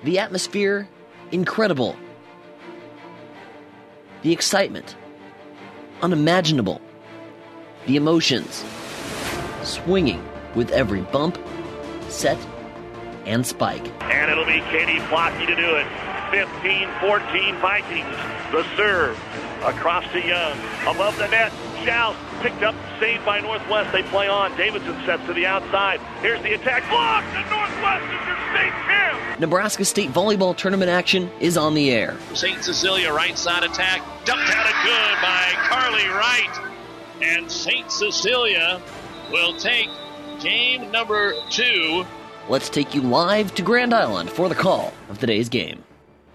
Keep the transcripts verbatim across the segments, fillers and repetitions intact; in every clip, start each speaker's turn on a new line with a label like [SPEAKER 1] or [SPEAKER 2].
[SPEAKER 1] The atmosphere, incredible. The excitement, unimaginable. The emotions, swinging with every bump, set, and spike.
[SPEAKER 2] And it'll be Katie Flocky to do it. fifteen fourteen Vikings. The serve across to Young. Above the net. Schaus picked up, saved by Northwest. They play on. Davidson sets to the outside. Here's the attack. Blocked, and Northwest is your state champ.
[SPEAKER 1] Nebraska State volleyball tournament action is on the air.
[SPEAKER 2] Saint Cecilia right side attack. Dumped out it good by Carly Wright. And Saint Cecilia will take game number two.
[SPEAKER 1] Let's take you live to Grand Island for the call of today's game.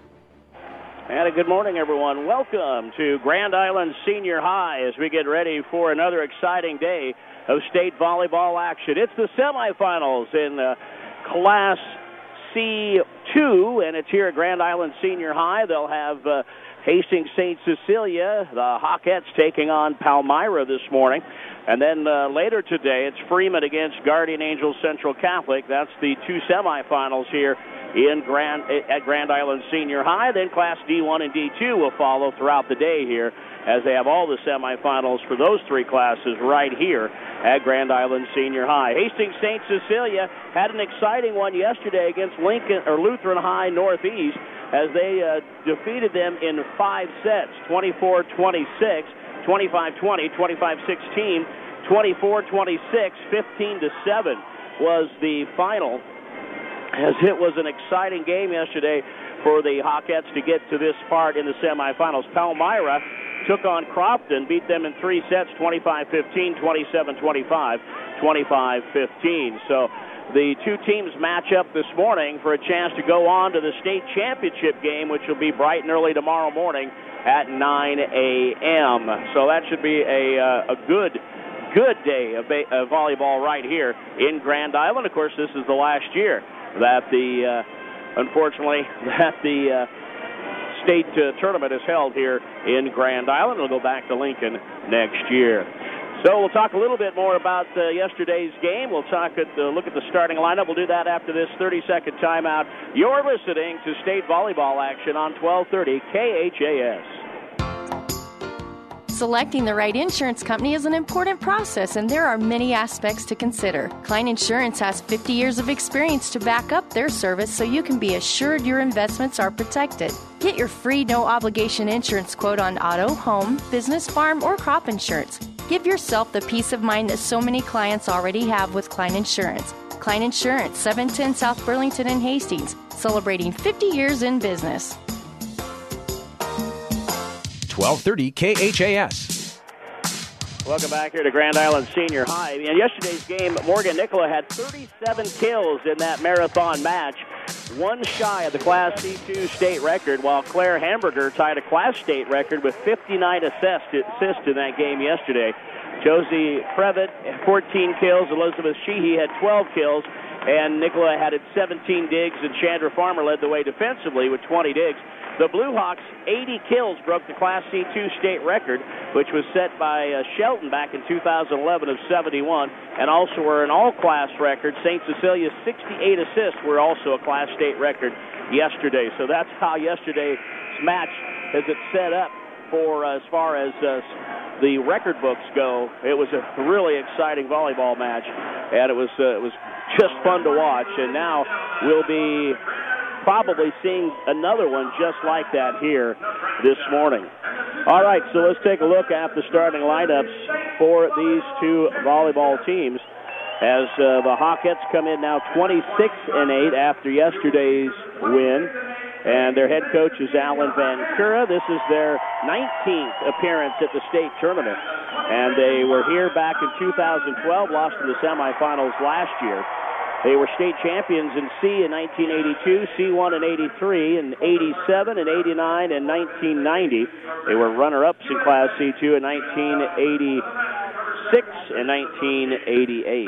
[SPEAKER 3] And a good morning, everyone. Welcome to Grand Island Senior High as we get ready for another exciting day of state volleyball action. It's the semifinals in uh, Class C two, and it's here at Grand Island Senior High. They'll have uh, Hastings Saint Cecilia, the Hawkettes, taking on Palmyra this morning. And then uh, later today, it's Freeman against Guardian Angels Central Catholic. That's the two semifinals here in Grand at Grand Island Senior High. Then Class D one and D two will follow throughout the day here as they have all the semifinals for those three classes right here at Grand Island Senior High. Hastings Saint Cecilia had an exciting one yesterday against Lincoln or Lutheran High Northeast as they uh, defeated them in five sets, twenty-four twenty-six, twenty-five twenty, twenty-five sixteen, twenty-four twenty-six, fifteen to seven was the final. As it was an exciting game yesterday for the Hawkettes to get to this part in the semifinals. Palmyra took on Crofton, beat them in three sets, twenty-five fifteen, twenty-seven twenty-five, twenty-five fifteen. So the two teams match up this morning for a chance to go on to the state championship game, which will be bright and early tomorrow morning at nine a.m. So that should be a, uh, a good good day of, ba- of volleyball right here in Grand Island. Of course, this is the last year that the, uh, unfortunately, that the uh, state uh, tournament is held here in Grand Island. It'll go back to Lincoln next year. So we'll talk a little bit more about uh, yesterday's game. We'll talk at the, look at the starting lineup. We'll do that after this thirty-second timeout. You're listening to state volleyball action on twelve thirty K H A S.
[SPEAKER 4] Selecting the right insurance company is an important process, and there are many aspects to consider. Klein Insurance has fifty years of experience to back up their service so you can be assured your investments are protected. Get your free no-obligation insurance quote on auto, home, business, farm, or crop insurance. Give yourself the peace of mind that so many clients already have with Klein Insurance. Klein Insurance, seven ten South Burlington and Hastings, celebrating fifty years in business.
[SPEAKER 5] twelve thirty K H A S.
[SPEAKER 3] Welcome back here to Grand Island Senior High. In yesterday's game, Morgan Nicola had thirty-seven kills in that marathon match, one shy of the Class C two state record, while Claire Hamburger tied a Class state record with fifty-nine assists in that game yesterday. Josie Previtt, fourteen kills. Elizabeth Sheehy had twelve kills. And Nicola had seventeen digs, and Chandra Farmer led the way defensively with twenty digs. The Blue Hawks, eighty kills, broke the Class C two state record, which was set by uh, Shelton back in two thousand eleven of seventy-one, and also were an all-class record. Saint Cecilia's sixty-eight assists were also a Class state record yesterday. So that's how yesterday's match has it set up for uh, as far as uh, the record books go. It was a really exciting volleyball match, and it was uh, it was just fun to watch. And now we'll be probably seeing another one just like that here this morning. All right, so let's take a look at the starting lineups for these two volleyball teams as uh, the Hawkettes come in now twenty-six and eight after yesterday's win. And their head coach is Alan Van Cura. This is their nineteenth appearance at the state tournament. And they were here back in two thousand twelve, lost in the semifinals last year. They were state champions in C in nineteen eighty-two, C one in eighty-three, and eighty-seven, and eighty-nine, and nineteen ninety. They were runner-ups in Class C two in nineteen eighty-six and nineteen eighty-eight.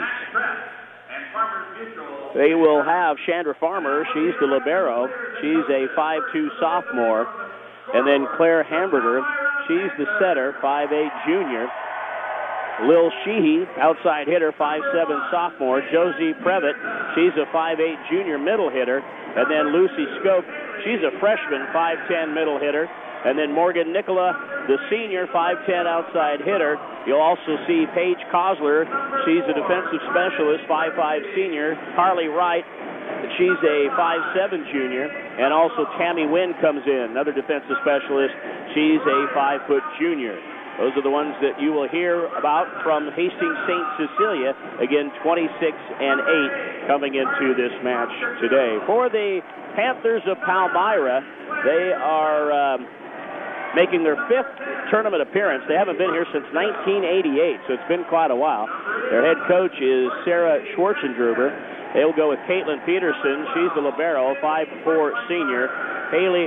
[SPEAKER 3] They will have Chandra Farmer. She's the libero. She's a five two sophomore. And then Claire Hamburger. She's the setter, five eight junior. Lil Sheehy, outside hitter, five seven sophomore. Josie Previtt, she's a five eight junior middle hitter. And then Lucy Scope, she's a freshman, five ten middle hitter. And then Morgan Nicola, the senior, five ten outside hitter. You'll also see Paige Kosler. She's a defensive specialist, five five senior. Carly Wright, she's a five seven junior. And also Tammy Wynn comes in, another defensive specialist. She's a five foot junior. Those are the ones that you will hear about from Hastings Saint Cecilia. Again, twenty-six and eight coming into this match today. For the Panthers of Palmyra, they are um, making their fifth tournament appearance. They haven't been here since nineteen eighty-eight, so it's been quite a while. Their head coach is Sarah Schwarzendruber. They'll go with Caitlin Peterson. She's the libero, five four senior. Haley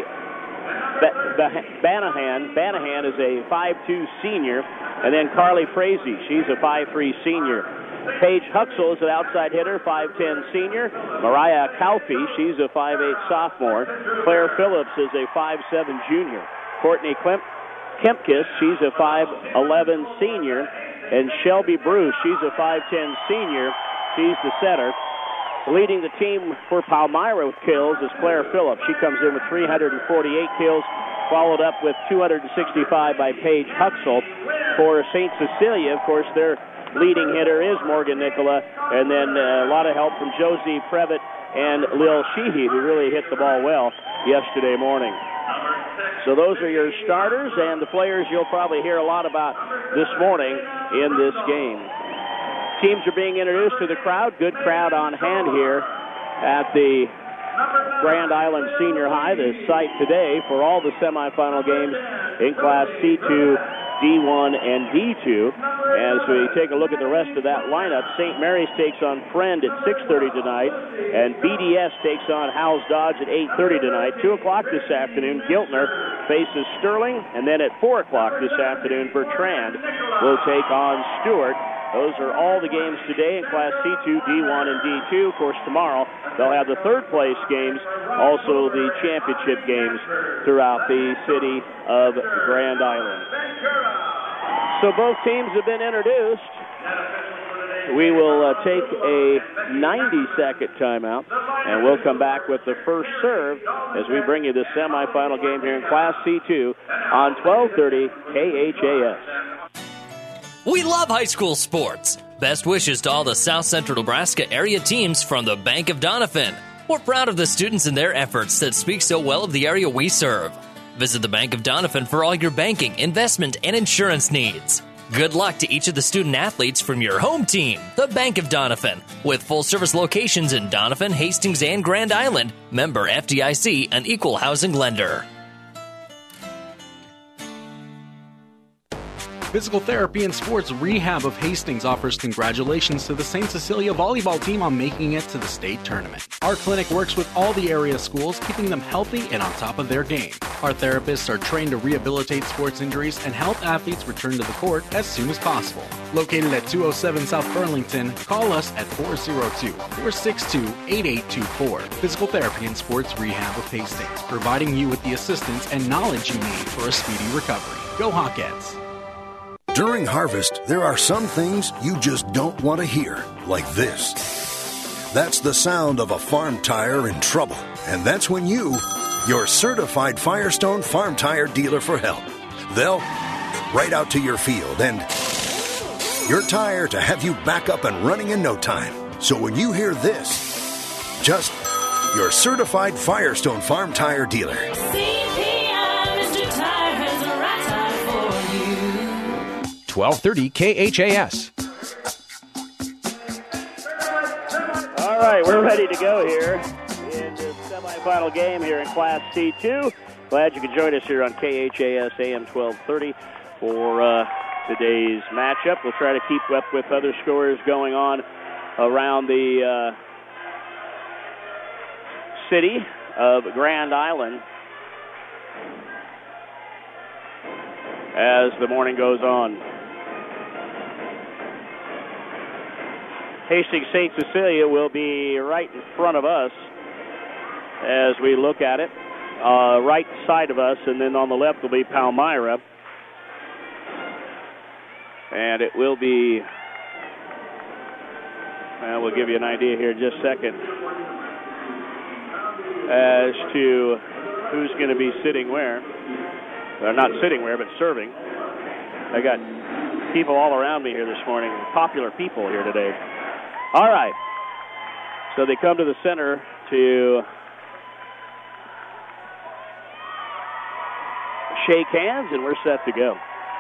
[SPEAKER 3] Banahan. Banahan is a five two senior. And then Carly Frazee. She's a five three senior. Paige Huxell is an outside hitter, five ten senior. Mariah Calfee, she's a five eight sophomore. Claire Phillips is a five seven junior. Courtney Klemp, Kempkis, she's a five eleven senior. And Shelby Bruce, she's a five ten senior. She's the setter. Leading the team for Palmyra with kills is Claire Phillips. She comes in with three hundred forty-eight kills, followed up with two hundred sixty-five by Paige Huxell. For Saint Cecilia, of course, their leading hitter is Morgan Nicola, and then uh, a lot of help from Josie Previtt and Lil Sheehy, who really hit the ball well yesterday morning. So those are your starters and the players you'll probably hear a lot about this morning in this game. Teams are being introduced to the crowd. Good crowd on hand here at the Grand Island Senior High, the site today for all the semifinal games in Class C two, D one, and D two. As we take a look at the rest of that lineup, Saint Mary's takes on Friend at six thirty tonight, and B D S takes on Howes Dodge at eight thirty tonight. two o'clock this afternoon, Giltner faces Sterling, and then at four o'clock this afternoon, Bertrand will take on Stewart. Those are all the games today in Class C two, D one, and D two. Of course, tomorrow they'll have the third-place games, also the championship games throughout the city of Grand Island. So both teams have been introduced. We will uh, take a ninety-second timeout, and we'll come back with the first serve as we bring you the semifinal game here in Class C two on twelve thirty K H A S.
[SPEAKER 6] We love high school sports. Best wishes to all the South Central Nebraska area teams from the Bank of Doniphan. We're proud of the students and their efforts that speak so well of the area we serve. Visit the Bank of Doniphan for all your banking, investment, and insurance needs. Good luck to each of the student athletes from your home team, the Bank of Doniphan, with full-service locations in Doniphan, Hastings, and Grand Island. Member F D I C, an equal housing lender.
[SPEAKER 7] Physical Therapy and Sports Rehab of Hastings offers congratulations to the Saint Cecilia volleyball team on making it to the state tournament. Our clinic works with all the area schools, keeping them healthy and on top of their game. Our therapists are trained to rehabilitate sports injuries and help athletes return to the court as soon as possible. Located at two oh seven South Burlington, call us at four oh two, four six two, eight eight two four. Physical Therapy and Sports Rehab of Hastings, providing you with the assistance and knowledge you need for a speedy recovery. Go Hawkettes!
[SPEAKER 8] During harvest, there are some things you just don't want to hear, like this. That's the sound of a farm tire in trouble. And that's when you, your certified Firestone farm tire dealer, for help. They'll right out to your field and your tire to have you back up and running in no time. So when you hear this, just your certified Firestone farm tire dealer.
[SPEAKER 5] twelve thirty K H A S.
[SPEAKER 3] All right, we're ready to go here in the semifinal game here in Class C two. Glad you could join us here on K H A S A M twelve thirty for uh, today's matchup. We'll try to keep up with other scores going on around the uh, city of Grand Island as the morning goes on. Hastings Saint Cecilia will be right in front of us as we look at it. Uh, right side of us, and then on the left will be Palmyra. And it will be, well, we'll give you an idea here in just a second as to who's going to be sitting where. They're not sitting where, but serving. I got people all around me here this morning, popular people here today. All right. So they come to the center to shake hands, and we're set to go.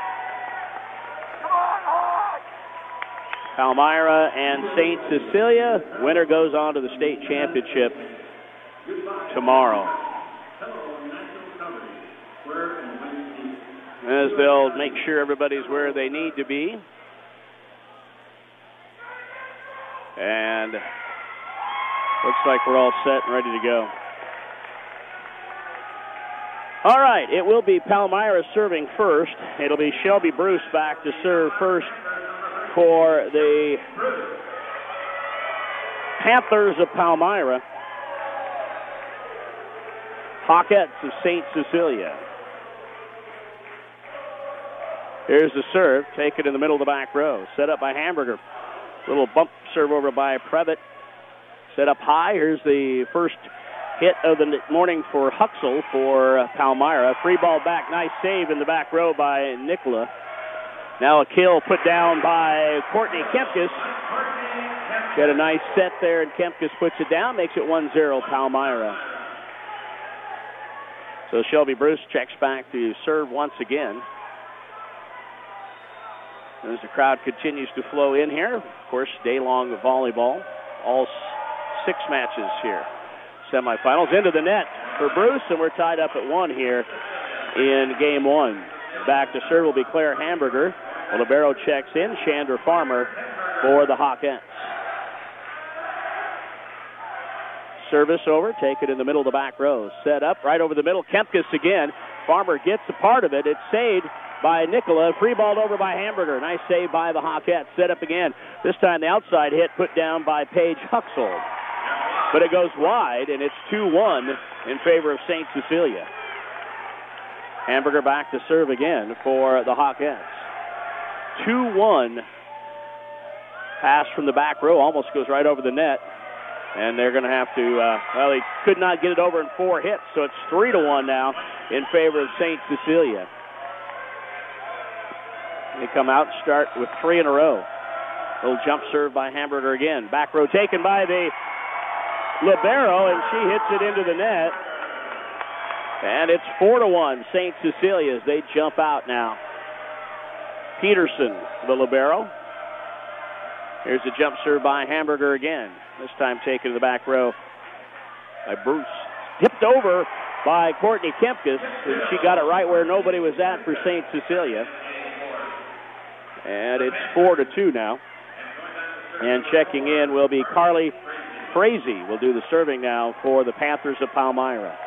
[SPEAKER 3] Palmyra and Saint Cecilia. Winner goes on to the state championship tomorrow. As they'll make sure everybody's where they need to be. And looks like we're all set and ready to go. All right, it will be Palmyra serving first. It'll be Shelby Bruce back to serve first for the Panthers of Palmyra. Hawkettes of Saint Cecilia. Here's the serve, taken in the middle of the back row. Set up by Hamburger. Little bump serve over by Previtt. Set up high. Here's the first hit of the morning for Huxell for Palmyra. Free ball back. Nice save in the back row by Nicola. Now a kill put down by Courtney Kempkes. Got a nice set there, and Kempkes puts it down. Makes it one zero Palmyra. So Shelby Bruce checks back to serve once again. As the crowd continues to flow in here, of course, day-long volleyball, all six matches here. Semifinals into the net for Bruce, and we're tied up at one here in game one. Back to serve will be Claire Hamburger. The libero checks in, Chandra Farmer for the Hawkettes. Service over, take it in the middle of the back row. Set up right over the middle, Kempkes again. Farmer gets a part of it. It's saved by Nicola. Free balled over by Hamburger. Nice save by the Hawkettes. Set up again. This time the outside hit put down by Paige Huxell. But it goes wide, and it's two one in favor of Saint Cecilia. Hamburger back to serve again for the Hawkettes. two one. Pass from the back row almost goes right over the net. And they're going to have to, uh, well, he could not get it over in four hits, so it's three to one now in favor of Saint Cecilia. They come out and start with three in a row. Little jump serve by Hamburger again. Back row taken by the libero, and she hits it into the net. And it's four to one Saint Cecilia as they jump out now. Peterson, the libero. Here's the jump serve by Hamburger again. This time taken to the back row by Bruce. Tipped over by Courtney Kempkes, and she got it right where nobody was at for Saint Cecilia. And it's four to two now. And checking in will be Carly Frazee. Will do the serving now for the Panthers of Palmyra.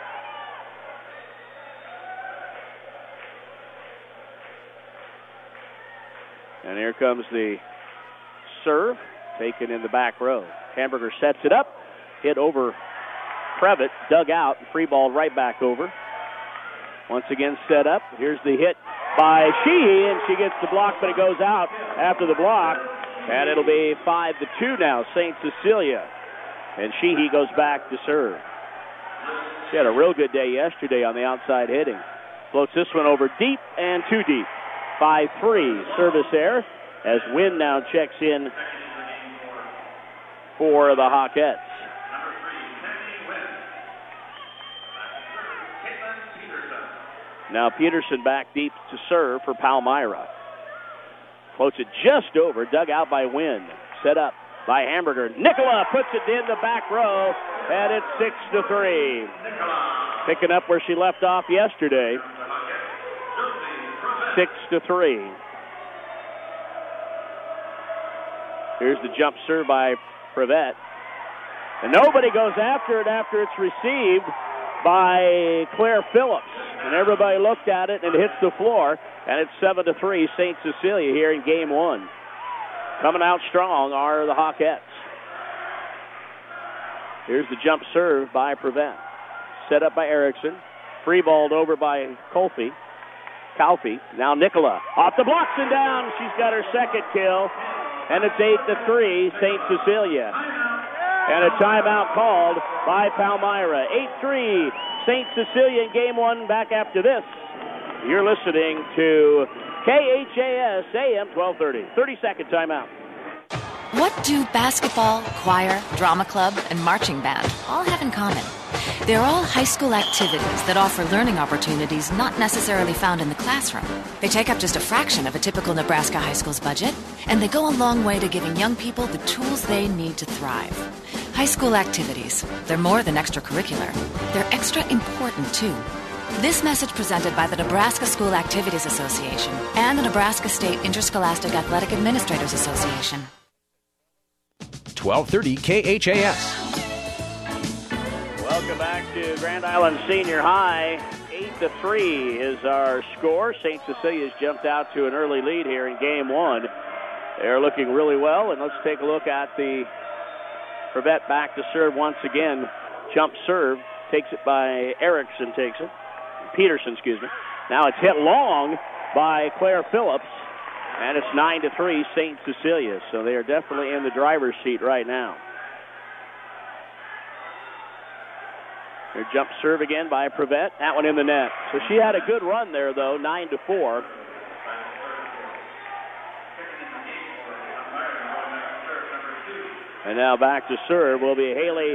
[SPEAKER 3] And here comes the serve, taken in the back row. Hamburger sets it up, hit over Previtt, dug out, free ball right back over. Once again set up. Here's the hit by Sheehy, and she gets the block, but it goes out after the block. And it'll be five to two now, Saint Cecilia. And Sheehy goes back to serve. She had a real good day yesterday on the outside hitting. Floats this one over deep and too deep. five three service error as Wynn now checks in for the Hawkettes. Now Peterson back deep to serve for Palmyra. Floats it just over, dug out by Wynn. Set up by Hamburger. Nicola puts it in the back row, and it's six to three. Picking up where she left off yesterday. Six to three. Here's the jump serve by Previtt. And nobody goes after it after it's received by Claire Phillips. And everybody looked at it and it hits the floor. And it's seven to three Saint Cecilia here in game one. Coming out strong are the Hawkettes. Here's the jump serve by Previtt. Set up by Erickson. Free balled over by Colby. Calfee. Now Nicola off the blocks and down. She's got her second kill, and it's eight to three, Saint Cecilia. And a timeout called by Palmyra. eight three, Saint Cecilia in game one. Back after this. You're listening to K H A S A M twelve thirty. thirty-second timeout.
[SPEAKER 9] What do basketball, choir, drama club, and marching band all have in common? They're all high school activities that offer learning opportunities not necessarily found in the classroom. They take up just a fraction of a typical Nebraska high school's budget, and they go a long way to giving young people the tools they need to thrive. High school activities, they're more than extracurricular. They're extra important, too. This message presented by the Nebraska School Activities Association and the Nebraska State Interscholastic Athletic Administrators Association.
[SPEAKER 5] twelve thirty K H A S.
[SPEAKER 3] Welcome back to Grand Island Senior High. eight to three is our score. Saint Cecilia's jumped out to an early lead here in game one. They're looking really well, and let's take a look at the Prevette back to serve once again. Jump serve, takes it by Erickson, takes it. Peterson, excuse me. Now it's hit long by Claire Phillips, and it's nine to three, Saint Cecilia. So they are definitely in the driver's seat right now. Their jump serve again by Prevette. That one in the net. So she had a good run there, though, nine to four. And now back to serve will be Haley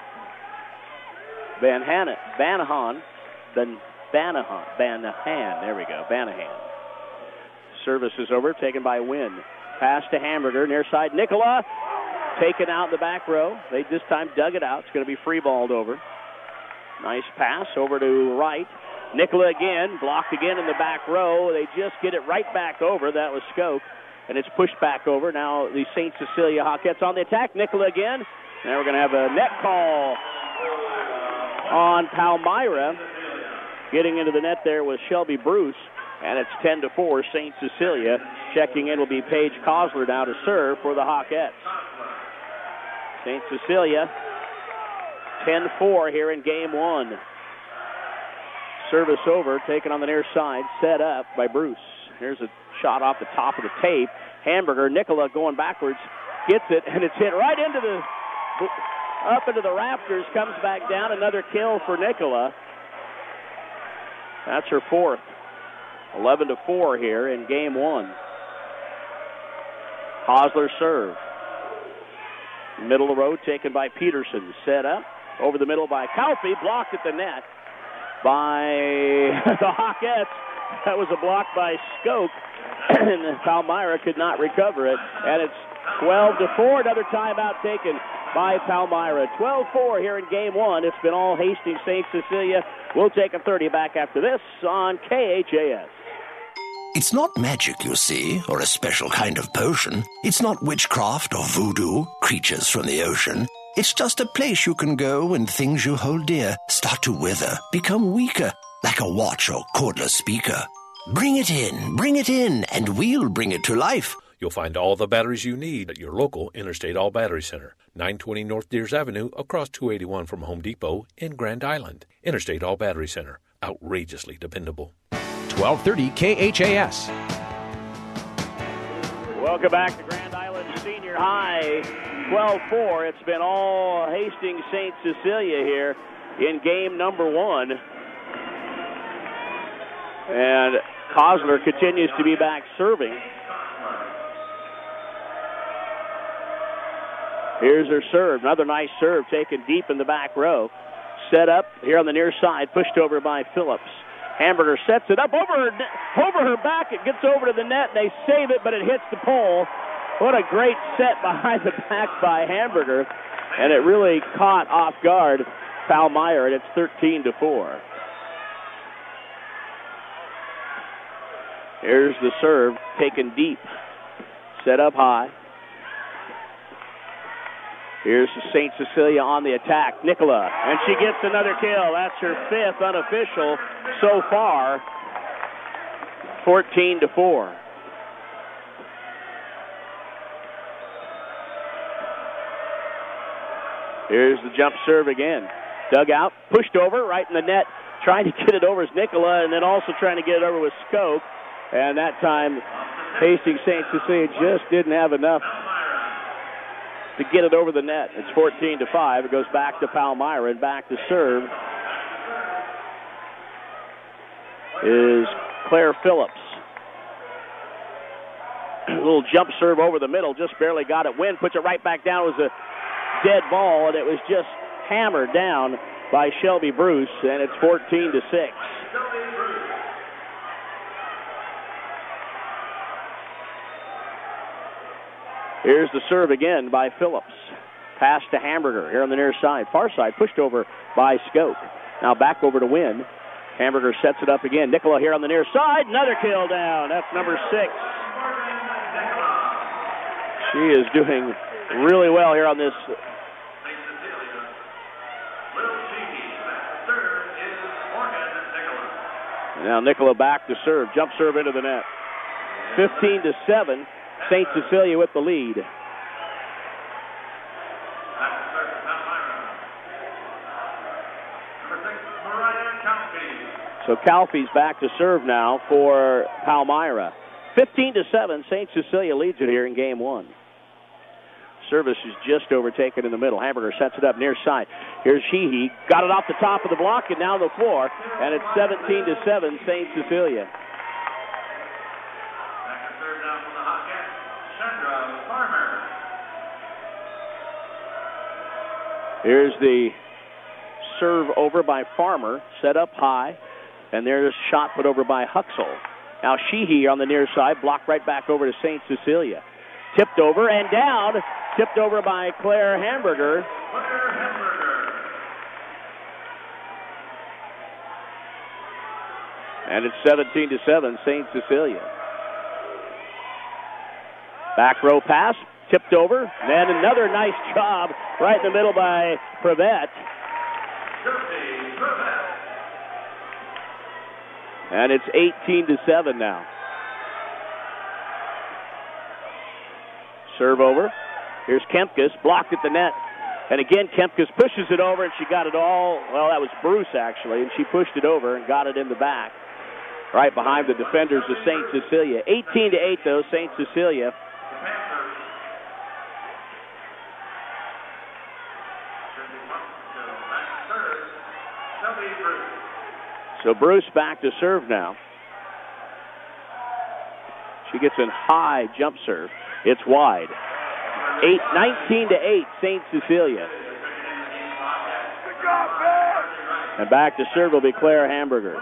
[SPEAKER 3] Van Han- Banahan. Then Banahan. Banahan. There we go. Banahan. Service is over, taken by Wynn. Pass to Hamburger, near side. Nicola taken out in the back row. They this time dug it out. It's going to be free balled over. Nice pass over to right. Nicola again, blocked again in the back row. They just get it right back over. That was Skoke. And it's pushed back over. Now the Saint Cecilia Hawkettes on the attack. Nicola again. Now we're going to have a net call on Palmyra. Getting into the net there was Shelby Bruce. And it's ten to four, Saint Cecilia. Checking in will be Paige Kosler now to serve for the Hawkettes. Saint Cecilia, ten four here in game one. Service over, taken on the near side, set up by Bruce. Here's a shot off the top of the tape. Hamburger, Nicola going backwards, gets it, and it's hit right into the, up into the rafters, comes back down. Another kill for Nicola. That's her fourth. eleven to four here in game one. Hosler serve. Middle of the road taken by Peterson. Set up. Over the middle by Calfee. Blocked at the net by the Hawkettes. That was a block by Skoke. And Palmyra could not recover it. And it's twelve to four. Another timeout taken by Palmyra. twelve four here in game one. It's been all Hastings Saint Cecilia. We'll take a thirty back after this on K H A S.
[SPEAKER 10] It's not magic, you see, or a special kind of potion. It's not witchcraft or voodoo, creatures from the ocean. It's just a place you can go when things you hold dear start to wither, become weaker, like a watch or cordless speaker. Bring it in, bring it in, and we'll bring it to life.
[SPEAKER 11] You'll find all the batteries you need at your local Interstate All Battery Center, nine twenty North Deers Avenue, across two eighty-one from Home Depot in Grand Island. Interstate All Battery Center, outrageously dependable.
[SPEAKER 5] twelve thirty K H A S.
[SPEAKER 3] Welcome back to Grand Island Senior High. twelve four. It's been all Hastings Saint Cecilia here in game number one. And Kosler continues to be back serving. Here's her serve. Another nice serve taken deep in the back row. Set up here on the near side. Pushed over by Phillips. Hamburger sets it up over her, over her back. It gets over to the net. They save it, but it hits the pole. What a great set behind the back by Hamburger. And it really caught off guard Palmyra, and it's thirteen to four. Here's the serve, taken deep. Set up high. Here's Saint Cecilia on the attack. Nicola, and she gets another kill. That's her fifth unofficial so far. fourteen to four. Here's the jump serve again. Dug out, pushed over, right in the net. trying to get it over is Nicola, and then also trying to get it over with Skoke. And that time, Hastings Saint Cecilia just didn't have enough to get it over the net. It's fourteen to five. It goes back to Palmyra, and back to serve is Claire Phillips. A little jump serve over the middle, just barely got it. Wynn puts it right back down. It was a dead ball, and it was just hammered down by Shelby Bruce, and it's fourteen to six. Here's the serve again by Phillips. Pass to Hamburger here on the near side. Far side, pushed over by Skoke. Now back over to Wynn. Hamburger sets it up again. Nicola here on the near side. Another kill down. That's number six. She is doing really well here on this. Now Nicola back to serve. Jump serve into the net. fifteen to seven. Saint Cecilia with the lead. So Calfee's back to serve now for Palmyra. fifteen to seven, Saint Cecilia leads it here in game one. Service is just overtaken in the middle. Hamburger sets it up near side. Here's Sheehy. Got it off the top of the block and down the floor. And it's seventeen to seven, Saint Cecilia. Here's the serve over by Farmer, set up high, and there's a shot put over by Huxell. Now Sheehy on the near side, blocked right back over to Saint Cecilia. Tipped over and down, tipped over by Claire Hamburger. And it's seventeen to seven, Saint Cecilia. Back row pass. Tipped over, then another nice job right in the middle by Prevette. And it's eighteen to seven now. Serve over. Here's Kempkes, blocked at the net. And again, Kempkes pushes it over, and she got it all. Well, that was Bruce, actually, and she pushed it over and got it in the back. Right behind the defenders of Saint Cecilia. eighteen to eight, though, Saint Cecilia. So Bruce back to serve now. She gets a high jump serve. It's wide. Eight, nineteen to eight, Saint Cecilia. And back to serve will be Claire Hamburger.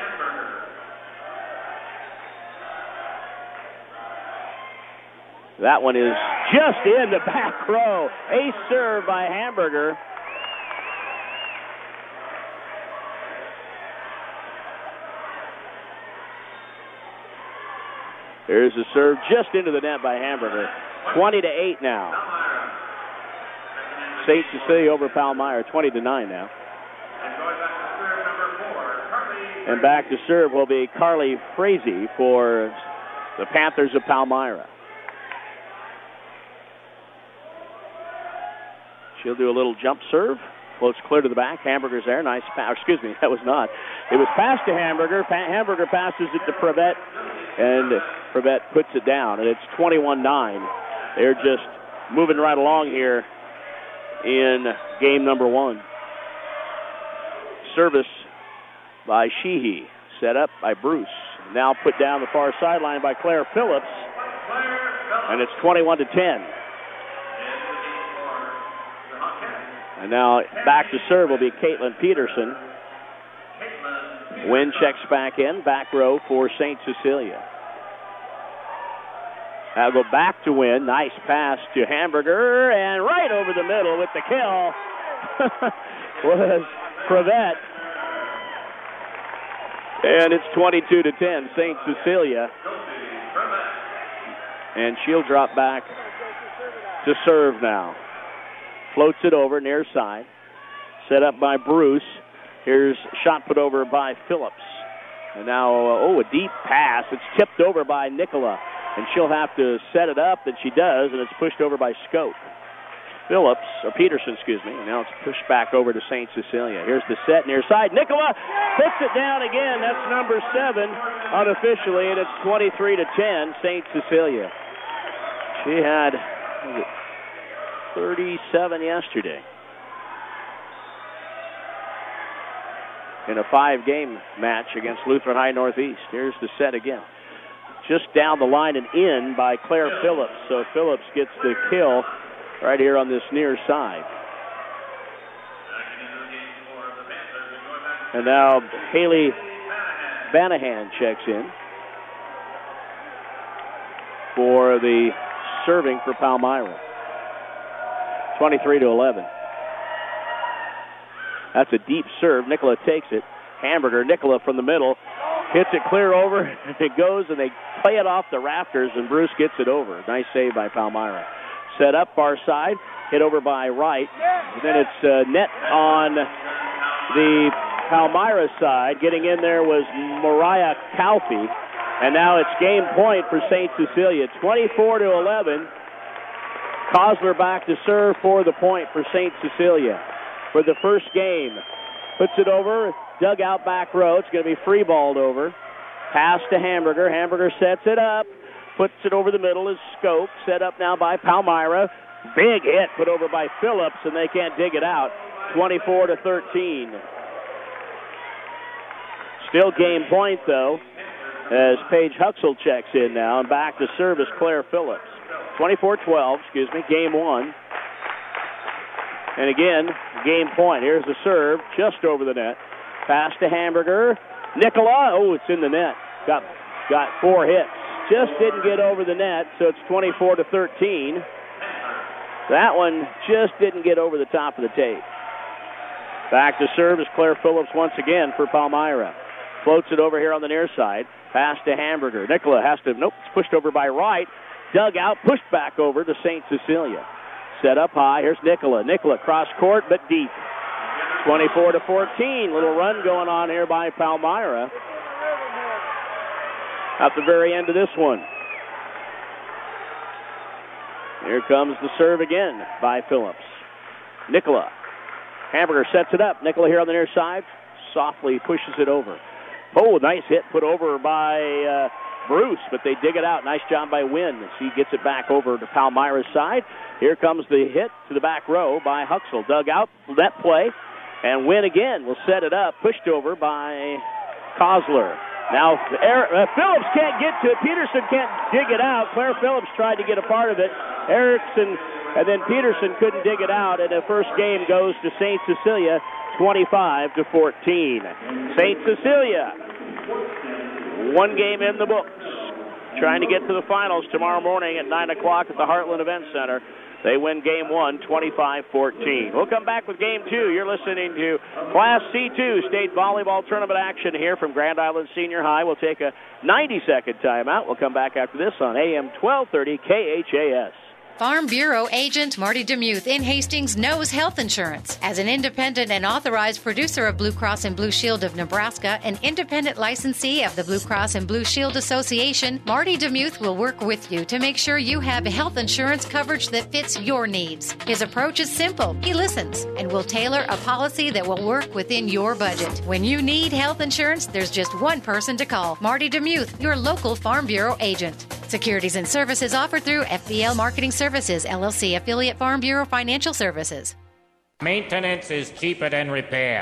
[SPEAKER 3] That one is just in the back row. Ace serve by Hamburger. There's a serve just into the net by Hamburger. twenty to eight now. Saint Cecilia over Palmyra, twenty to nine now. And back to serve will be Carly Frazee for the Panthers of Palmyra. She'll do a little jump serve. Floats clear to the back. Hamburger's there. Nice pass. Excuse me, that was not. It was passed to Hamburger. Pa- Hamburger passes it to Prevette. And Prevette puts it down, and it's twenty-one nine. They're just moving right along here in game number one. Service by Sheehy, set up by Bruce. Now put down the far sideline by Claire Phillips, and it's twenty-one to ten. And now back to serve will be Caitlin Peterson. Wynn checks back in, back row for Saint Cecilia. Now go back to Wynn. Nice pass to Hamburger, and right over the middle with the kill was Prevette. And it's twenty-two to ten, Saint Cecilia. And she'll drop back to serve now. Floats it over near side. Set up by Bruce. Here's shot put over by Phillips. And now, uh, oh, a deep pass. It's tipped over by Nicola. And she'll have to set it up, and she does, and it's pushed over by Skoke. Phillips, or Peterson, excuse me. And now it's pushed back over to Saint Cecilia. Here's the set near side. Nicola puts it down again. That's number seven unofficially, and it's twenty-three to ten, Saint Cecilia. She had was it thirty-seven yesterday in a five-game match against Lutheran High Northeast. Here's the set again. Just down the line and in by Claire Phillips. So Phillips gets the kill right here on this near side. And now Haley Banahan checks in for the serving for Palmyra. twenty-three to eleven. That's a deep serve. Nicola takes it. Hamburger, Nicola from the middle. Hits it clear over. It goes, and they play it off the rafters, and Bruce gets it over. Nice save by Palmyra. Set up far side. Hit over by Wright. And then it's uh, net on the Palmyra side. Getting in there was Mariah Calfee. And now it's game point for Saint Cecilia. twenty-four to eleven. Kosler back to serve for the point for Saint Cecilia for the first game. Puts it over, dug out back row. It's going to be free balled over. Pass to Hamburger. Hamburger sets it up. Puts it over the middle is Scope. Set up now by Palmyra. Big hit put over by Phillips, and they can't dig it out. twenty-four to thirteen. Still game point, though, as Paige Huxell checks in now. And back to serve is Claire Phillips. twenty-four twelve, excuse me, game one. And again, game point. Here's the serve, just over the net. Pass to Hamburger. Nicola, oh, it's in the net. Got got four hits. Just didn't get over the net, so it's twenty-four to thirteen. That one just didn't get over the top of the tape. Back to serve is Claire Phillips once again for Palmyra. Floats it over here on the near side. Pass to Hamburger. Nicola has to, nope, it's pushed over by Wright. Dug out, pushed back over to Saint Cecilia. Set up high. Here's Nicola. Nicola cross court, but deep. twenty-four to fourteen. Little run going on here by Palmyra at the very end of this one. Here comes the serve again by Phillips. Nicola. Hamburger sets it up. Nicola here on the near side. Softly pushes it over. Oh, nice hit put over by uh, Bruce, but they dig it out. Nice job by Wynn as he gets it back over to Palmyra's side. Here comes the hit to the back row by Huxell. Dug out, net play, and Wynn again will set it up. Pushed over by Kosler. Now, Eric, uh, Phillips can't get to it. Peterson can't dig it out. Claire Phillips tried to get a part of it. Erickson and then Peterson couldn't dig it out, and the first game goes to Saint Cecilia, twenty-five to fourteen. Saint Cecilia, one game in the books, trying to get to the finals tomorrow morning at nine o'clock at the Heartland Event Center. They win game one, twenty-five fourteen. We'll come back with game two. You're listening to Class C two state volleyball tournament action here from Grand Island Senior High. We'll take a ninety-second timeout. We'll come back after this on A M twelve thirty K H A S.
[SPEAKER 12] Farm Bureau agent Marty DeMuth in Hastings knows health insurance. As an independent and authorized producer of Blue Cross and Blue Shield of Nebraska, an independent licensee of the Blue Cross and Blue Shield Association, Marty DeMuth will work with you to make sure you have health insurance coverage that fits your needs. His approach is simple. He listens and will tailor a policy that will work within your budget. When you need health insurance, there's just one person to call. Marty DeMuth, your local Farm Bureau agent. Securities and services offered through F B L Marketing Services, L L C, affiliate Farm Bureau Financial Services.
[SPEAKER 13] Maintenance is cheaper than repair.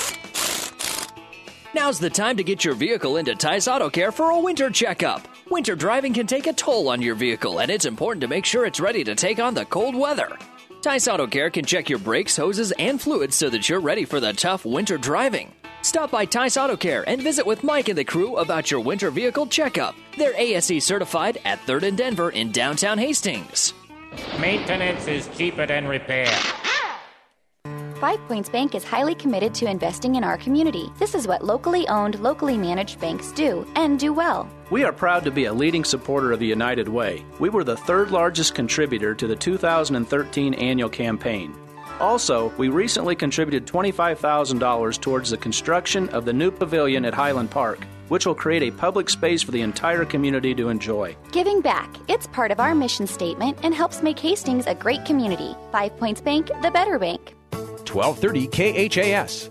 [SPEAKER 6] Now's the time to get your vehicle into Tice Auto Care for a winter checkup. Winter driving can take a toll on your vehicle, and it's important to make sure it's ready to take on the cold weather. Tice Auto Care can check your brakes, hoses, and fluids so that you're ready for the tough winter driving. Stop by Tice Auto Care and visit with Mike and the crew about your winter vehicle checkup. They're A S E certified at third and Denver in downtown Hastings.
[SPEAKER 13] Maintenance is cheaper than repair.
[SPEAKER 14] Five Points Bank is highly committed to investing in our community. This is what locally owned, locally managed banks do, and do well.
[SPEAKER 15] We are proud to be a leading supporter of the United Way. We were the third largest contributor to the two thousand thirteen annual campaign. Also, we recently contributed twenty-five thousand dollars towards the construction of the new pavilion at Highland Park. which will create a public space for the entire community to enjoy.
[SPEAKER 14] Giving back. It's part of our mission statement and helps make Hastings a great community. Five Points Bank, the better bank.
[SPEAKER 5] twelve thirty K H A S.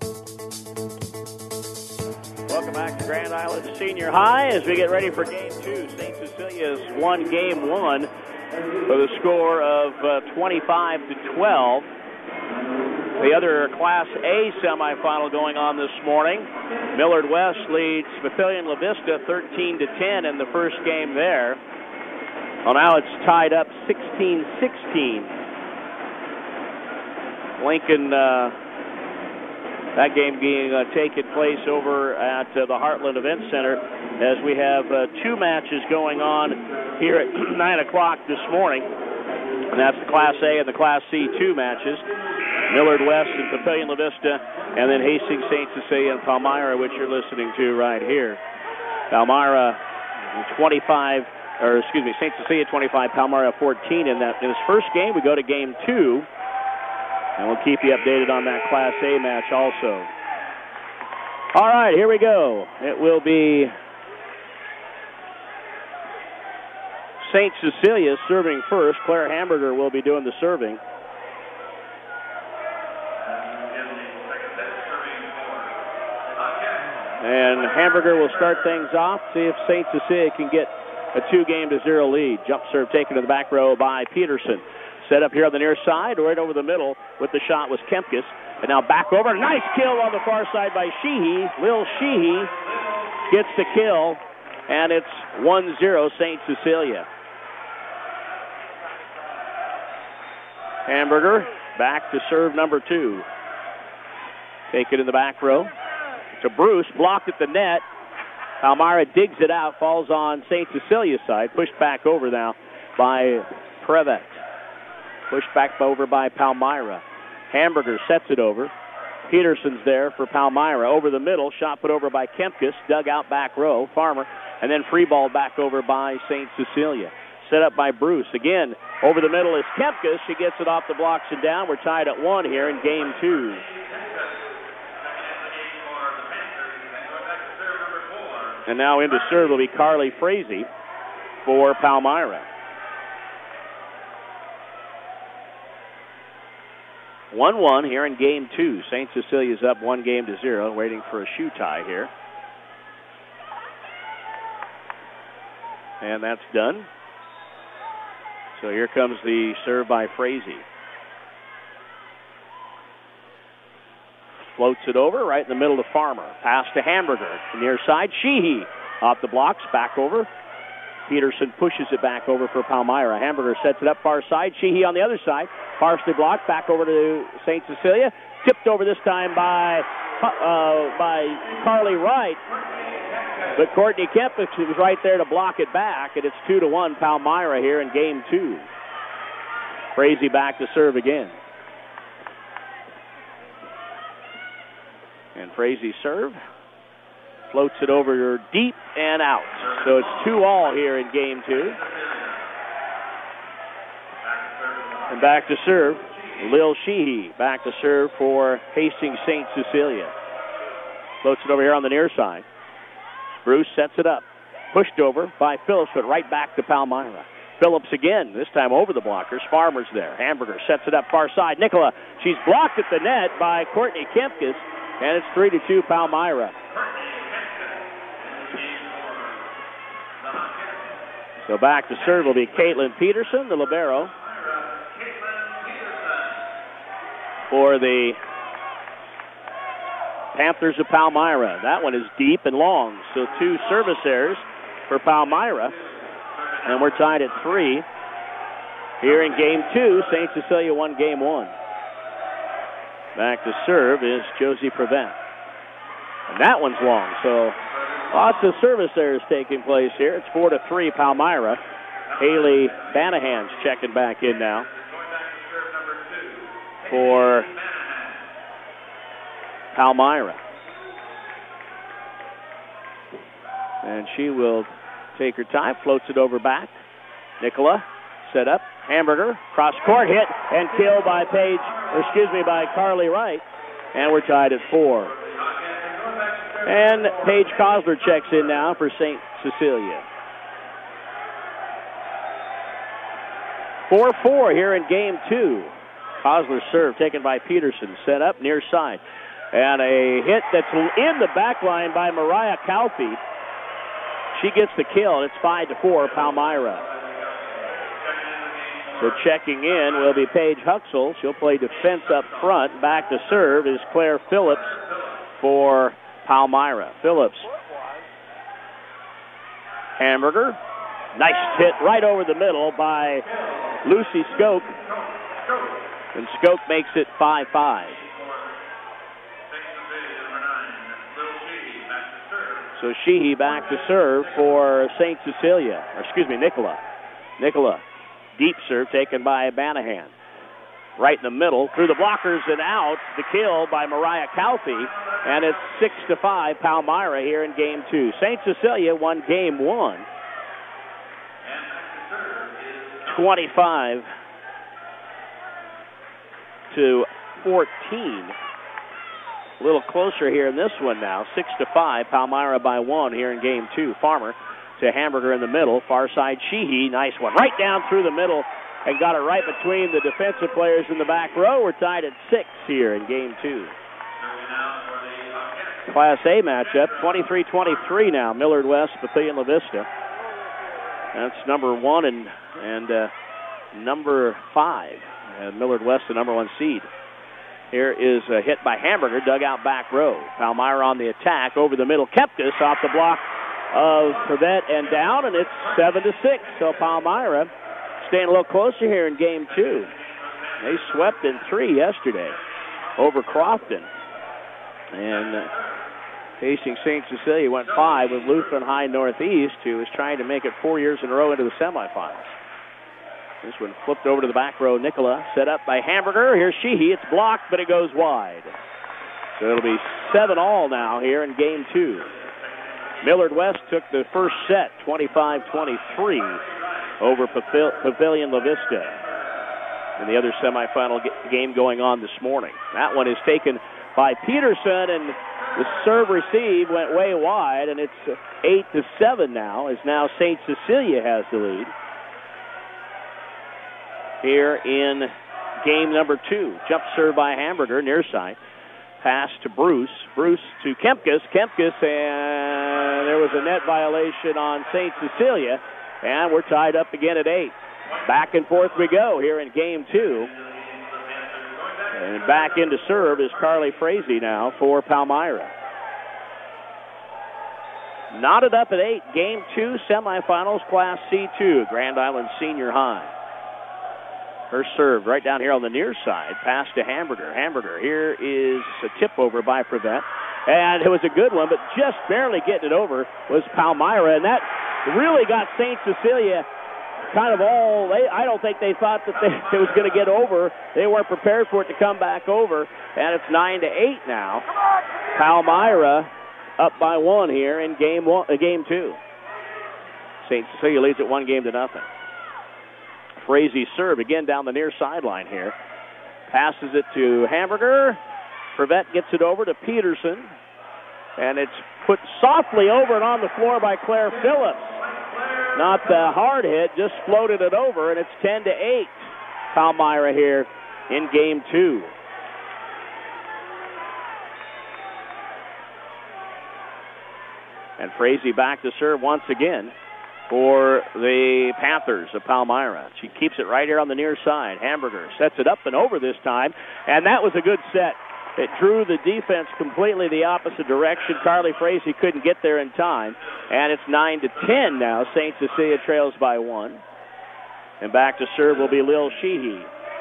[SPEAKER 3] Welcome back to Grand Island Senior High as we get ready for Game two. Saint Cecilia's won Game one with a score of uh, twenty-five to twelve. The other Class A semifinal going on this morning. Millard West leads Papillion La Vista thirteen to ten in the first game there. Well, now it's tied up sixteen sixteen. Lincoln, uh, that game being uh, taking place over at uh, the Heartland Event Center as we have uh, two matches going on here at nine o'clock this morning. And that's the Class A and the Class C two matches. Millard West and Papillion La Vista, and then Hastings, Saint Cecilia, and Palmyra, which you're listening to right here. Palmyra twenty-five, or excuse me, Saint Cecilia twenty-five, Palmyra fourteen. In that in this first game, we go to game two, and we'll keep you updated on that Class A match also. All right, here we go. It will be Saint Cecilia serving first. Claire Hamburger will be doing the serving. And Hamburger will start things off, see if Saint Cecilia can get a two-game to zero lead. Jump serve taken to the back row by Peterson. Set up here on the near side, right over the middle with the shot was Kempkes. And now back over. Nice kill on the far side by Sheehy. Lil Sheehy gets the kill, and it's one zero Saint Cecilia. Hamburger back to serve number two. Take it in the back row to Bruce, blocked at the net. Palmyra digs it out, falls on Saint Cecilia's side, pushed back over now by Prevet. Pushed back over by Palmyra. Hamburger sets it over. Peterson's there for Palmyra. Over the middle, shot put over by Kempkes, dug out back row, Farmer, and then free ball back over by Saint Cecilia. Set up by Bruce. Again, over the middle is Kempkes. She gets it off the blocks and down. We're tied at one here in game two. And now into serve will be Carly Frazee for Palmyra. one one here in game two. Saint Cecilia's up one game to zero, waiting for a shoe tie here. And that's done. So here comes the serve by Frazee. Floats it over right in the middle to Farmer. Pass to Hamburger. Near side, Sheehy off the blocks, back over. Peterson pushes it back over for Palmyra. Hamburger sets it up far side. Sheehy on the other side. Partially blocked, back over to Saint Cecilia. Tipped over this time by uh, by Carly Wright. But Courtney Kempkes was right there to block it back, and it's two to one Palmyra here in game two. Frazee back to serve again. And Frazee serve. Floats it over deep and out. So it's two all here in game two. And back to serve, Lil Sheehy. Back to serve for Hastings Saint Cecilia. Floats it over here on the near side. Bruce sets it up. Pushed over by Phillips, but right back to Palmyra. Phillips again, this time over the blockers. Farmer's there. Hamburger sets it up far side. Nicola, she's blocked at the net by Courtney Kempkes, and it's three to two Palmyra. So back to serve will be Caitlin Peterson, the libero, for the Panthers of Palmyra. That one is deep and long, so two service errors for Palmyra, and we're tied at three. Here in game two, Saint Cecilia won game one. Back to serve is Josie Prevent. And that one's long, so lots of service errors taking place here. It's four to three Palmyra. Haley Banahan's checking back in now for Palmyra. And she will take her time, floats it over back. Nicola set up. Hamburger, cross court hit and killed by Paige, or excuse me, by Carly Wright. And we're tied at four. And Paige Kosler checks in now for Saint Cecilia. four four here in game two. Kosler's serve taken by Peterson. Set up near side. And a hit that's in the back line by Mariah Calfee. She gets the kill, and it's five to four, Palmyra. So checking in will be Paige Huxell. She'll play defense up front. Back to serve is Claire Phillips for Palmyra. Phillips. Hamburger. Nice hit right over the middle by Lucy Skoke. And Skoke makes it five five. So Sheehy back to serve for Saint Cecilia. Or excuse me, Nicola. Nicola. Deep serve taken by Banahan. Right in the middle, through the blockers and out. The kill by Mariah Calfee. And it's six to five, Palmyra here in game two. Saint Cecilia won game one. twenty-five to fourteen. A little closer here in this one now. Six to five, Palmyra by one here in game two. Farmer to Hamburger in the middle. Far side, Sheehy. Nice one. Right down through the middle and got it right between the defensive players in the back row. We're tied at six here in game two. Class A matchup, twenty-three twenty-three now. Millard West, Papillion La Vista. That's number one and and uh, number five. And Millard West, the number one seed. Here is a hit by Hamburger, dug out back row. Palmyra on the attack, over the middle. Keptis off the block of Prevette and down, and it's seven to six. So Palmyra staying a little closer here in game two. They swept in three yesterday over Crofton. And uh, Hastings Saint Cecilia went five with Lutheran High Northeast, who is trying to make it four years in a row into the semifinals. This one flipped over to the back row. Nicola set up by Hamburger. Here's Sheehy. It's blocked, but it goes wide. So it'll be seven all now here in game two. Millard West took the first set, twenty-five twenty-three, over Pavilion La Vista. And the other semifinal game going on this morning. That one is taken by Peterson, and the serve receive went way wide, and it's eight to seven now, as now Saint Cecilia has the lead. Here in game number two. Jump serve by Hamburger, near side. Pass to Bruce. Bruce to Kempkes. Kempkes, and there was a net violation on Saint Cecilia. And we're tied up again at eight. Back and forth we go here in game two. And back into serve is Carly Frazee now for Palmyra. Knotted up at eight. Game two, semifinals, Class C two, Grand Island Senior High. Her serve right down here on the near side. Pass to Hamburger. Hamburger. Here is a tip over by Prevette. And it was a good one, but just barely getting it over was Palmyra. And that really got Saint Cecilia kind of all, they, I don't think they thought that they, it was going to get over. They weren't prepared for it to come back over. And it's nine to eight now. Palmyra up by one here in game one, uh, game two. Saint Cecilia leads it one game to nothing. Frazee serve again down the near sideline here. Passes it to Hamburger. Prevette gets it over to Peterson. And it's put softly over and on the floor by Claire Phillips. Not the hard hit, just floated it over, and it's ten to eight. Palmyra here in game two. And Frazee back to serve once again for the Panthers of Palmyra. She keeps it right here on the near side. Hamburger sets it up and over this time, and that was a good set. It drew the defense completely the opposite direction. Carly Frazee couldn't get there in time, and it's nine to ten now. Saint Cecilia trails by one. And back to serve will be Lil Sheehy.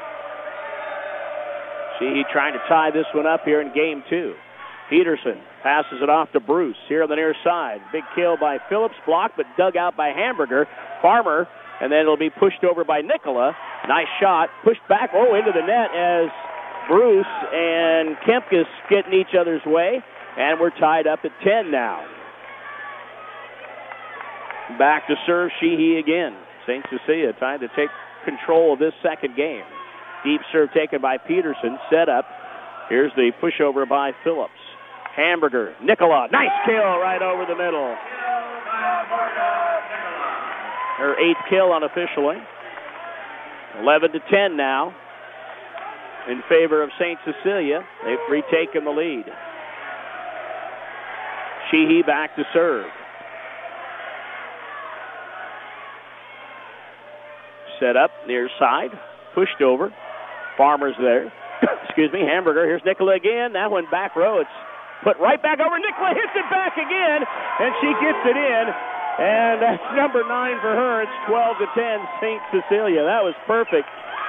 [SPEAKER 3] Sheehy trying to tie this one up here in game two. Peterson passes it off to Bruce here on the near side. Big kill by Phillips, blocked but dug out by Hamburger. Farmer, and then it'll be pushed over by Nicola. Nice shot, pushed back, oh, into the net as Bruce and Kempkes get in each other's way, and we're tied up at ten now. Back to serve Sheehy again. Saint Cecilia trying to take control of this second game. Deep serve taken by Peterson, set up. Here's the pushover by Phillips. Hamburger, Nicola, nice kill right over the middle. Her eighth kill unofficially. eleven to ten now in favor of Saint Cecilia. They've retaken the lead. Sheehy back to serve. Set up near side, pushed over. Farmer's there. Excuse me, Hamburger. Here's Nicola again. That one back row. It's put right back over. Nicola hits it back again, and she gets it in. And that's number nine for her. It's twelve to ten, Saint Cecilia. That was perfect.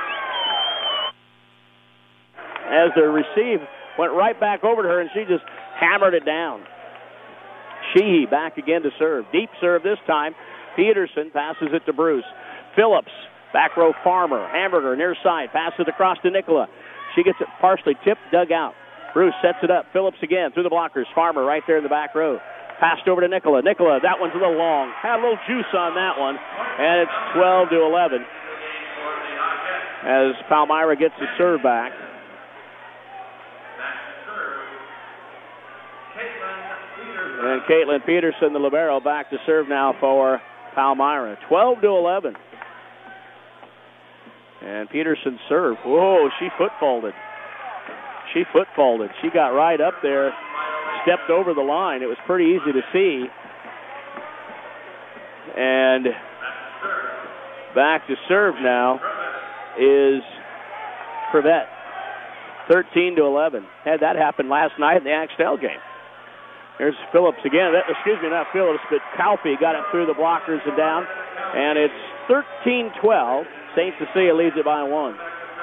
[SPEAKER 3] As the receive went right back over to her, and she just hammered it down. Sheehy back again to serve. Deep serve this time. Peterson passes it to Bruce. Phillips, back row Farmer. Hamburger near side. Passes it across to Nicola. She gets it partially tipped, dug out. Bruce sets it up. Phillips again through the blockers. Farmer right there in the back row. Passed over to Nicola. Nicola, that one's a little long. Had a little juice on that one. And it's twelve to eleven. As Palmyra gets the serve back. And Caitlin Peterson, the libero, back to serve now for Palmyra. twelve to eleven. And Peterson serve. Whoa, she foot folded. She foot folded. She got right up there, stepped over the line. It was pretty easy to see. And back to serve now is Prevette. thirteen to eleven. Had that happen last night in the Axtell game. Here's Phillips again. That, excuse me, not Phillips, but Calfee got it through the blockers and down. And it's thirteen twelve. Saint Cecilia leads it by one.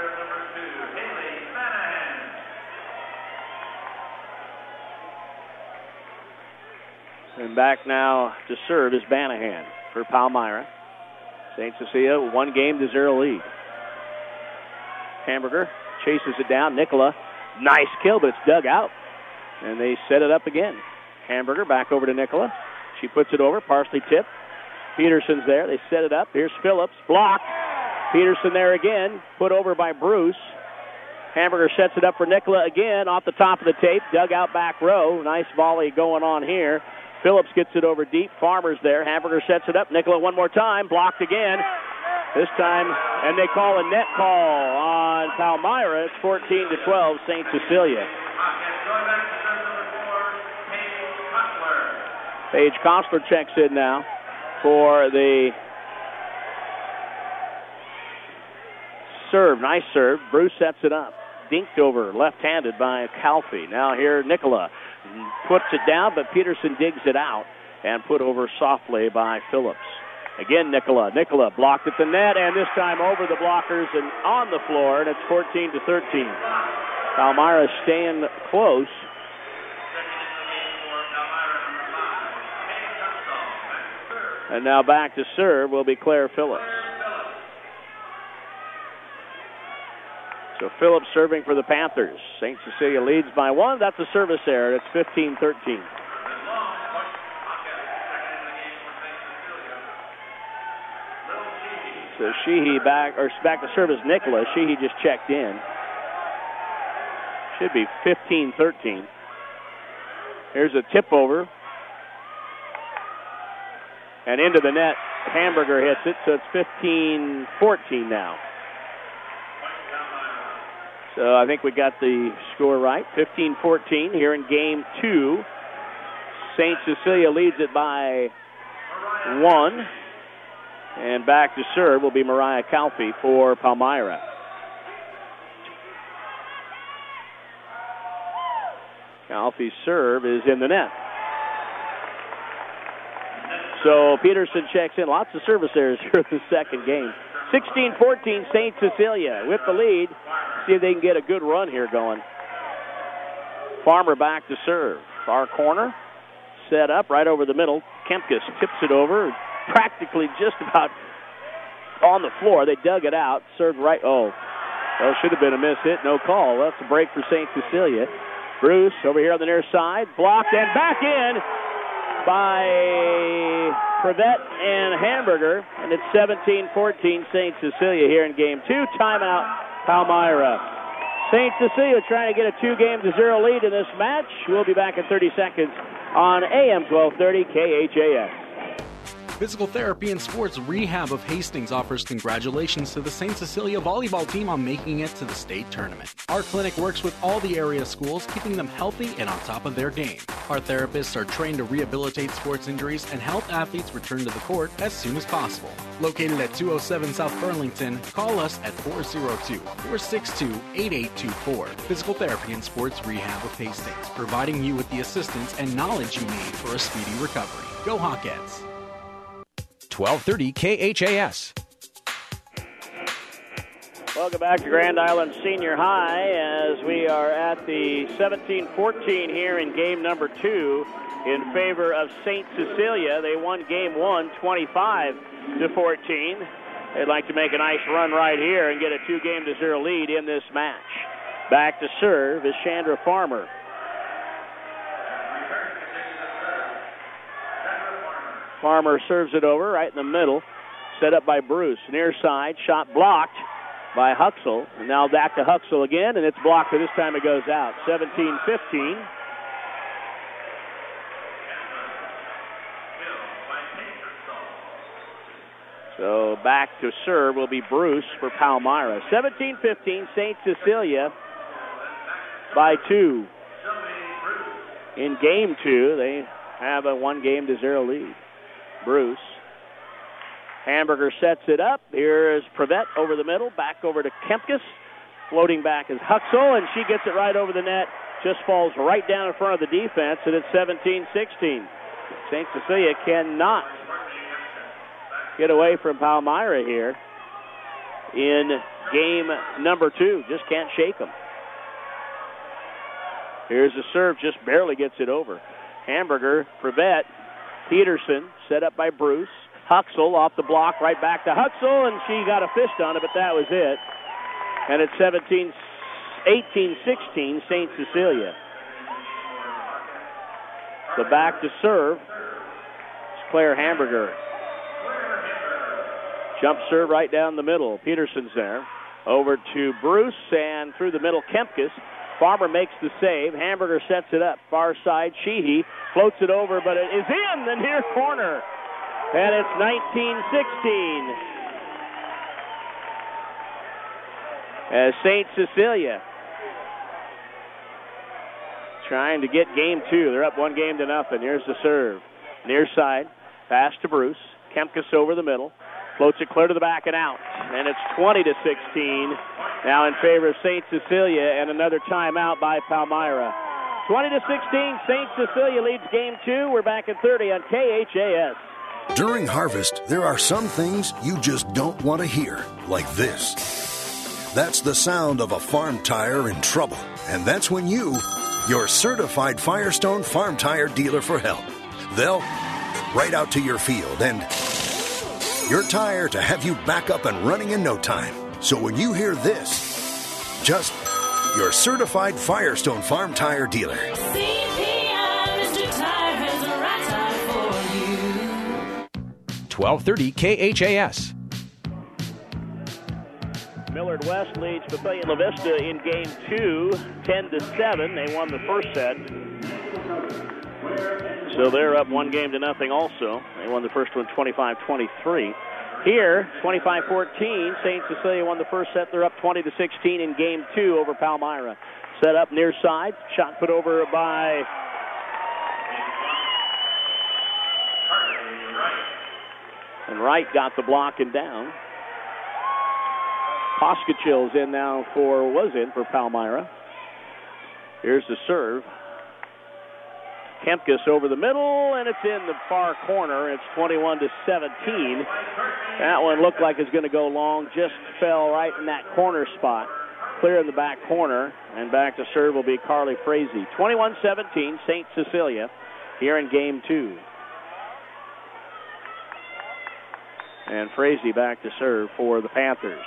[SPEAKER 3] And back now to serve is Banahan for Palmyra. Saint Cecilia, one game to zero lead. Hamburger chases it down. Nicola, nice kill, but it's dug out. And they set it up again. Hamburger back over to Nicola. She puts it over, partially tipped. Peterson's there. They set it up. Here's Phillips. Blocked. Peterson there again. Put over by Bruce. Hamburger sets it up for Nicola again off the top of the tape. Dug out back row. Nice volley going on here. Phillips gets it over deep. Farmer's there. Hamburger sets it up. Nicola one more time. Blocked again. This time, and they call a net call on Palmyra. It's fourteen to twelve, Saint Cecilia. Paige Kostler checks in now for the serve. Nice serve. Bruce sets it up. Dinked over, left-handed by Calfee. Now here, Nicola puts it down, but Peterson digs it out and put over softly by Phillips. Again, Nicola. Nicola blocked at the net, and this time over the blockers and on the floor, and it's fourteen to thirteen. Palmyra staying close. And now back to serve will be Claire Phillips. So Phillips serving for the Panthers. Saint Cecilia leads by one. That's a service error. It's fifteen thirteen. So Sheehy back, or back to service Nicola. Sheehy just checked in. Should be fifteen thirteen. Here's a tip over. And into the net, Hamburger hits it, so it's fifteen fourteen now. So I think we got the score right. fifteen fourteen here in game two. Saint Cecilia leads it by one. And back to serve will be Mariah Calfee for Palmyra. Calfee's serve is in the net. So Peterson checks in. Lots of service errors here in the second game. sixteen fourteen, Saint Cecilia with the lead. See if they can get a good run here going. Farmer back to serve. Far corner. Set up right over the middle. Kempkes tips it over. Practically just about on the floor. They dug it out. Served right. Oh, well, should have been a miss hit. No call. That's a break for Saint Cecilia. Bruce over here on the near side. Blocked and back in by Prevette and Hamburger. And it's seventeen fourteen Saint Cecilia here in game two. Timeout, Palmyra. Saint Cecilia trying to get a two-game to zero lead in this match. We'll be back in thirty seconds on A M twelve thirty K H A S.
[SPEAKER 7] Physical Therapy and Sports Rehab of Hastings offers congratulations to the Saint Cecilia volleyball team on making it to the state tournament. Our clinic works with all the area schools, keeping them healthy and on top of their game. Our therapists are trained to rehabilitate sports injuries and help athletes return to the court as soon as possible. Located at two oh seven South Burlington, call us at four oh two, four six two, eight eight two four. Physical Therapy and Sports Rehab of Hastings, providing you with the assistance and knowledge you need for a speedy recovery. Go Hawkettes!
[SPEAKER 5] twelve thirty K H A S.
[SPEAKER 3] Welcome back to Grand Island Senior High as we are at the seventeen fourteen here in game number two in favor of Saint Cecilia. They won game one twenty-five to fourteen. They'd like to make a nice run right here and get a two-game to zero lead in this match. Back to serve is Chandra Farmer. Farmer serves it over right in the middle. Set up by Bruce. Near side, shot blocked by Huxell. And now back to Huxell again, and it's blocked, but this time it goes out. seventeen fifteen. So back to serve will be Bruce for Palmyra. seventeen fifteen, Saint Cecilia by two. In game two, they have a one-game to zero lead. Bruce. Hamburger sets it up. Here is Prevette over the middle. Back over to Kempkes. Floating back is Huxell, and she gets it right over the net. Just falls right down in front of the defense, and it's seventeen sixteen. Saint Cecilia cannot get away from Palmyra here in game number two. Just can't shake them. Here's the serve. Just barely gets it over. Hamburger, Prevette, Peterson, set up by Bruce. Huxell off the block, right back to Huxell, and she got a fist on it, but that was it. And it's seventeen, eighteen sixteen, Saint Cecilia. The back to serve is Claire Hamburger. Jump serve right down the middle. Peterson's there. Over to Bruce, and through the middle, Kempkes. Farmer makes the save. Hamburger sets it up. Far side, Sheehy floats it over, but it is in the near corner. And it's nineteen sixteen. As Saint Cecilia trying to get game two. They're up one game to nothing. Here's the serve. Near side, pass to Bruce. Kempkes over the middle. Floats it clear to the back and out. And it's twenty to sixteen. Now in favor of Saint Cecilia, and another timeout by Palmyra. twenty to sixteen, Saint Cecilia leads game two. We're back at thirty on K H A S.
[SPEAKER 8] During harvest, there are some things you just don't want to hear, like this. That's the sound of a farm tire in trouble. And that's when you, your certified Firestone Farm Tire dealer for help. They'll right out to your field and your tire to have you back up and running in no time. So when you hear this, just your certified Firestone Farm Tire dealer.
[SPEAKER 16] C P I, Mister Tire has a right tire for you.
[SPEAKER 5] twelve thirty K H A S.
[SPEAKER 3] Millard West leads Papillion La Vista in game two, ten to seven. They won the first set. So they're up one game to nothing also. They won the first one twenty-five twenty-three. Here, twenty-five fourteen, Saint Cecilia won the first set. They're up twenty to sixteen in game two over Palmyra. Set up near side. Shot put over by and Wright got the block and down. Poskachill's in now for, was in for Palmyra. Here's the serve. Kempkes over the middle, and it's in the far corner. It's twenty-one to seventeen. That one looked like it's going to go long, just fell right in that corner spot. Clear in the back corner, and back to serve will be Carly Frazee. twenty-one seventeen, Saint Cecilia here in game two. And Frazee back to serve for the Panthers.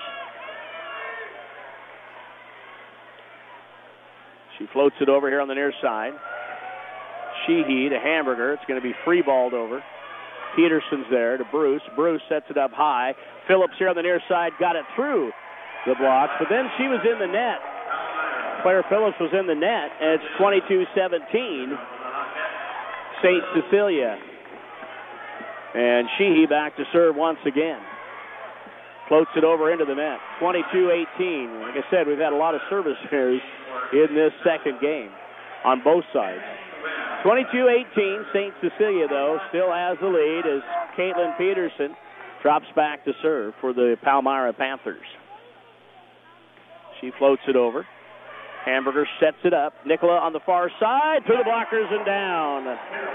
[SPEAKER 3] She floats it over here on the near side. Sheehy to Hamburger. It's going to be free-balled over. Peterson's there to Bruce. Bruce sets it up high. Phillips here on the near side got it through the blocks, but then she was in the net. Claire Phillips was in the net, and it's twenty-two seventeen. Saint Cecilia. And Sheehy back to serve once again. Floats it over into the net. twenty-two eighteen. Like I said, we've had a lot of service errors in this second game on both sides. twenty-two eighteen. Saint Cecilia, though, still has the lead as Caitlin Peterson drops back to serve for the Palmyra Panthers. She floats it over. Hamburger sets it up. Nicola on the far side. Through the blockers and down.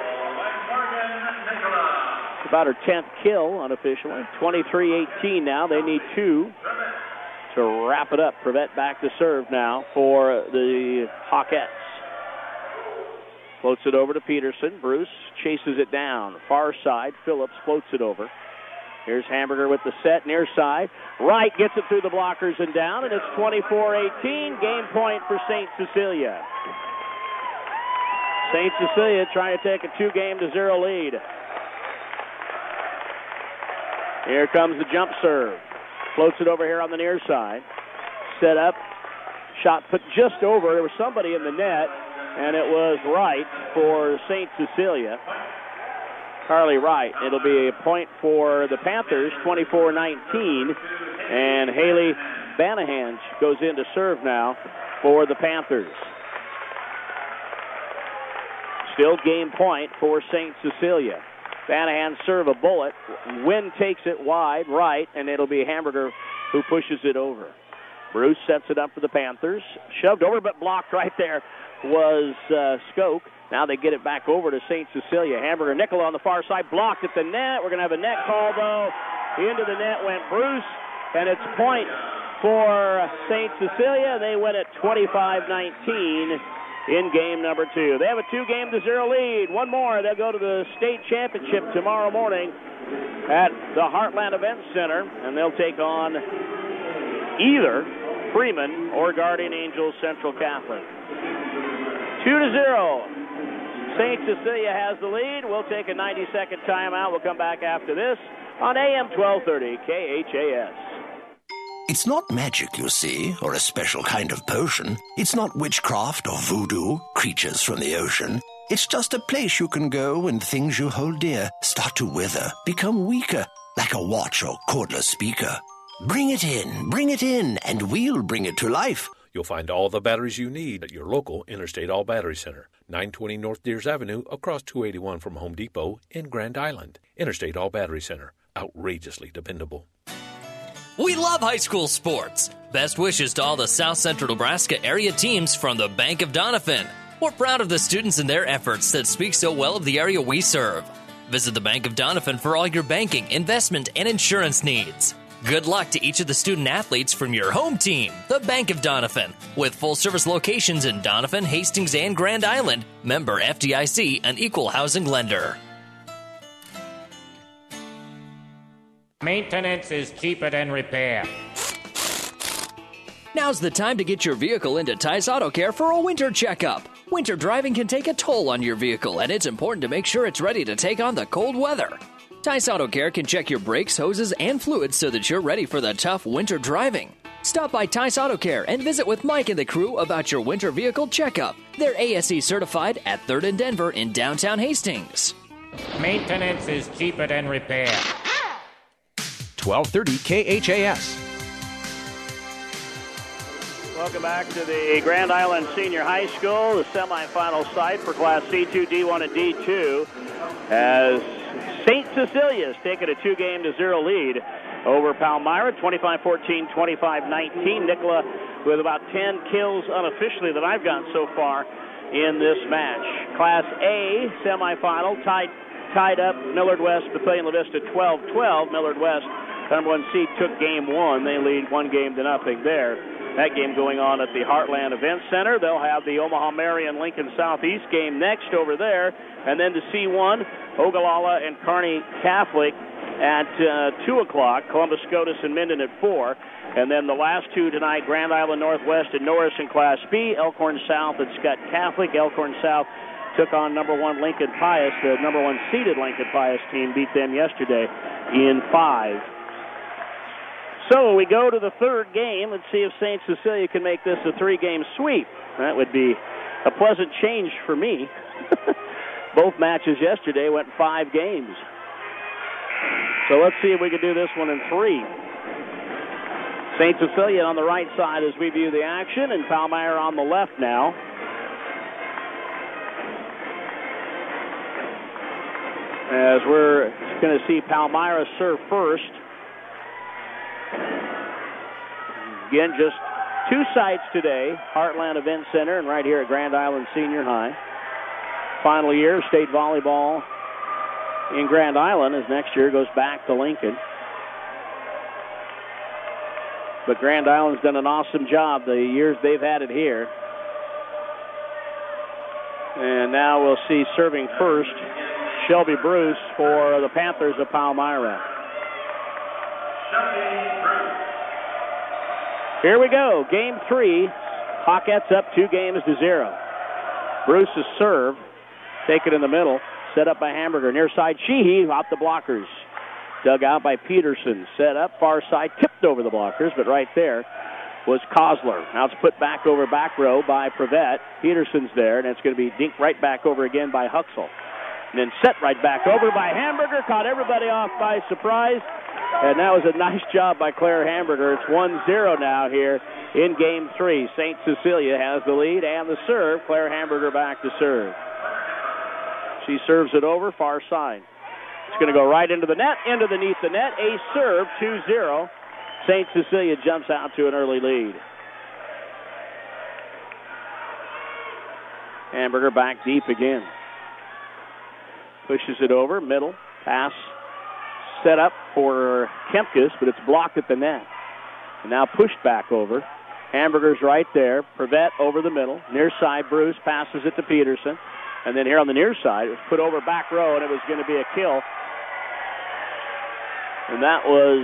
[SPEAKER 3] It's about her tenth kill unofficially. twenty-three eighteen now. They need two to wrap it up. Prevette back to serve now for the Hawkettes. Floats it over to Peterson. Bruce chases it down. Far side. Phillips floats it over. Here's Hamburger with the set near side. Wright gets it through the blockers and down, and it's twenty-four eighteen. Game point for Saint Cecilia. Saint Cecilia trying to take a two-game to zero lead. Here comes the jump serve. Floats it over here on the near side. Set up. Shot put just over. There was somebody in the net, and it was Wright for Saint Cecilia. Carly Wright. It'll be a point for the Panthers, twenty-four nineteen. And Haley Banahan goes in to serve now for the Panthers. Still game point for Saint Cecilia. Banahan serve a bullet. Wynn takes it wide, right, and it'll be Hamburger who pushes it over. Bruce sets it up for the Panthers. Shoved over, but blocked right there was uh, Skoke. Now they get it back over to Saint Cecilia. Hamburger Nicola on the far side, blocked at the net. We're going to have a net call, though. Into the net went Bruce, and it's point for Saint Cecilia. They win it twenty-five nineteen in game number two. They have a two-game to zero lead. One more, they'll go to the state championship tomorrow morning at the Heartland Events Center, and they'll take on either Freeman or Guardian Angels Central Catholic. Two to zero. Saint Cecilia has the lead. We'll take a ninety-second timeout. We'll come back after this on A M twelve thirty K H A S.
[SPEAKER 10] It's not magic, you see, or a special kind of potion. It's not witchcraft or voodoo, creatures from the ocean. It's just a place you can go when things you hold dear start to wither, become weaker, like a watch or cordless speaker. Bring it in, bring it in, and we'll bring it to life.
[SPEAKER 11] You'll find all the batteries you need at your local Interstate All Battery Center, nine twenty North Deers Avenue, across two eighty-one from Home Depot in Grand Island. Interstate All Battery Center, outrageously dependable.
[SPEAKER 6] We love high school sports. Best wishes to all the South Central Nebraska area teams from the Bank of Doniphan. We're proud of the students and their efforts that speak so well of the area we serve. Visit the Bank of Doniphan for all your banking, investment, and insurance needs. Good luck to each of the student athletes from your home team, the Bank of Doniphan, with full-service locations in Doniphan, Hastings, and Grand Island. Member F D I C, an equal housing lender.
[SPEAKER 13] Maintenance is cheaper than repair.
[SPEAKER 6] Now's the time to get your vehicle into Tice Auto Care for a winter checkup. Winter driving can take a toll on your vehicle, and it's important to make sure it's ready to take on the cold weather. Tice Auto Care can check your brakes, hoses, and fluids so that you're ready for the tough winter driving. Stop by Tice Auto Care and visit with Mike and the crew about your winter vehicle checkup. They're A S E certified at third and Denver in downtown Hastings.
[SPEAKER 13] Maintenance is cheaper than repair.
[SPEAKER 5] twelve thirty K H A S.
[SPEAKER 3] Welcome back to the Grand Island Senior High School, the semifinal site for Class C two, D one, and D two, as Saint Cecilia's taken a two-game to zero lead over Palmyra, twenty-five fourteen, twenty-five nineteen. Nicola with about ten kills unofficially that I've gotten so far in this match. Class A semifinal, tied tied up. Millard West, Papillion La Vista, twelve twelve. Millard West, number one seed, took game one. They lead one game to nothing there. That game going on at the Heartland Event Center. They'll have the Omaha Marion Lincoln Southeast game next over there. And then to C one, Ogallala and Kearney Catholic at uh, two o'clock. Columbus Scotus and Minden at four. And then the last two tonight, Grand Island Northwest and Norris in Class B. Elkhorn South and Scott Catholic. Elkhorn South took on number one Lincoln Pius. The number one seeded Lincoln Pius team beat them yesterday in five. So we go to the third game. Let's see if Saint Cecilia can make this a three-game sweep. That would be a pleasant change for me. Both matches yesterday went five games. So let's see if we can do this one in three. Saint Cecilia on the right side as we view the action, and Palmyra on the left now. As we're going to see Palmyra serve first. Again, just two sites today, Heartland Event Center and right here at Grand Island Senior High. Final year of state volleyball in Grand Island as next year goes back to Lincoln. But Grand Island's done an awesome job the years they've had it here. And now we'll see serving first Shelby Bruce for the Panthers of Palmyra. Here we go, game three. Hawkettes up two games to zero. Bruce's serve, taken in the middle, set up by Hamburger. Near side, Sheehy off the blockers. Dug out by Peterson. Set up, far side, tipped over the blockers, but right there was Kosler. Now it's put back over back row by Prevette. Peterson's there, and it's going to be dinked right back over again by Huxell. And then set right back over by Hamburger. Caught everybody off by surprise. And that was a nice job by Claire Hamburger. It's one zero now here in game three. Saint Cecilia has the lead and the serve. Claire Hamburger back to serve. She serves it over, far side. It's going to go right into the net, into beneath the net. A serve, two zero. Saint Cecilia jumps out to an early lead. Hamburger back deep again. Pushes it over, middle, pass. Set up for Kempkes, but it's blocked at the net. And now pushed back over. Hamburger's right there. Prevette over the middle. Near side, Bruce passes it to Peterson. And then here on the near side, it was put over back row, and it was going to be a kill. And that was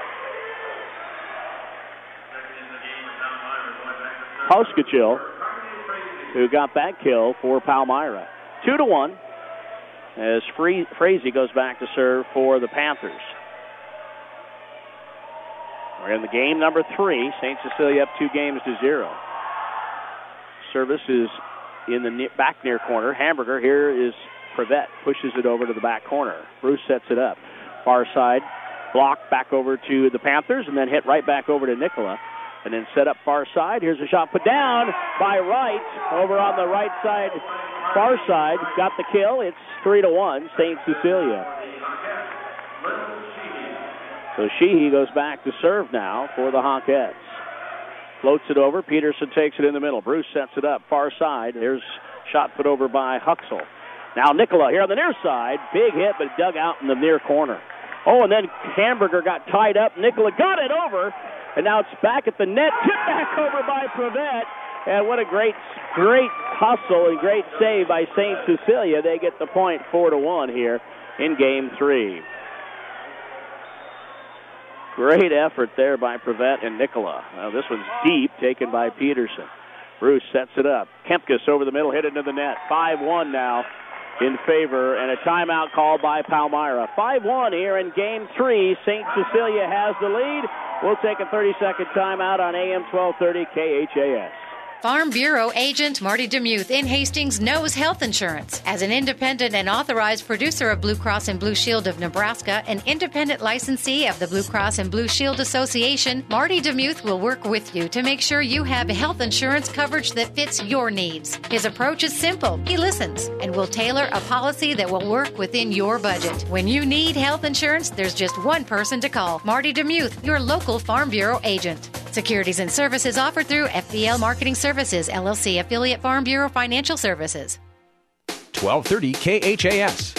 [SPEAKER 3] Pauskachil, who got that kill for Palmyra. Two to one. As Frazee goes back to serve for the Panthers. We're in the game number three. Saint Cecilia up two games to zero. Service is in the back near corner. Hamburger, here is Prevette. Pushes it over to the back corner. Bruce sets it up. Far side, blocked back over to the Panthers, and then hit right back over to Nicola. And then set up far side. Here's a shot put down by Wright over on the right side. Far side, got the kill. It's three to one, Saint Cecilia. So Sheehy goes back to serve now for the Hawkettes. Floats it over. Peterson takes it in the middle. Bruce sets it up. Far side. Here's shot put over by Huxell. Now Nicola here on the near side. Big hit, but dug out in the near corner. Oh, and then Hamburger got tied up. Nicola got it over, and now it's back at the net. Tipped back over by Prevette. And what a great, great hustle and great save by Saint Cecilia. They get the point four to one here in game three. Great effort there by Prevette and Nicola. Now this one's deep, taken by Peterson. Bruce sets it up. Kempkes over the middle, hit it into the net. five one now in favor, and a timeout called by Palmyra. five one here in game three. Saint Cecilia has the lead. We'll take a thirty-second timeout on A M twelve thirty K H A S.
[SPEAKER 12] Farm Bureau agent Marty DeMuth in Hastings knows health insurance. As an independent and authorized producer of Blue Cross and Blue Shield of Nebraska, an independent licensee of the Blue Cross and Blue Shield Association, Marty DeMuth will work with you to make sure you have health insurance coverage that fits your needs. His approach is simple. He listens and will tailor a policy that will work within your budget. When you need health insurance, there's just one person to call. Marty DeMuth, your local Farm Bureau agent. Securities and services offered through F B L Marketing Services, L L C, affiliate Farm Bureau Financial Services.
[SPEAKER 5] twelve thirty K H A S.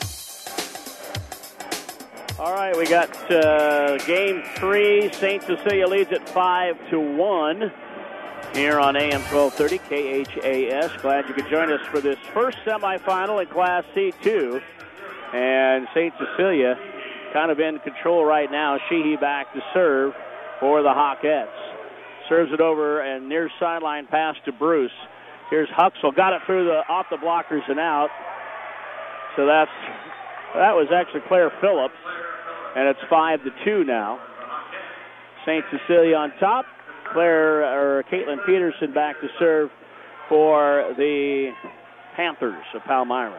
[SPEAKER 3] All right, we got uh, game three. Saint Cecilia leads at five to one here on A M twelve thirty K H A S. Glad you could join us for this first semifinal in Class C two. And Saint Cecilia kind of in control right now. Sheehy back to serve for the Hawkettes. Serves it over and near sideline pass to Bruce. Here's Huxell. Got it through the off the blockers and out. So that's that was actually Claire Phillips. And it's five to two now. Saint Cecilia on top. Claire or Caitlin Peterson back to serve for the Panthers of Palmyra.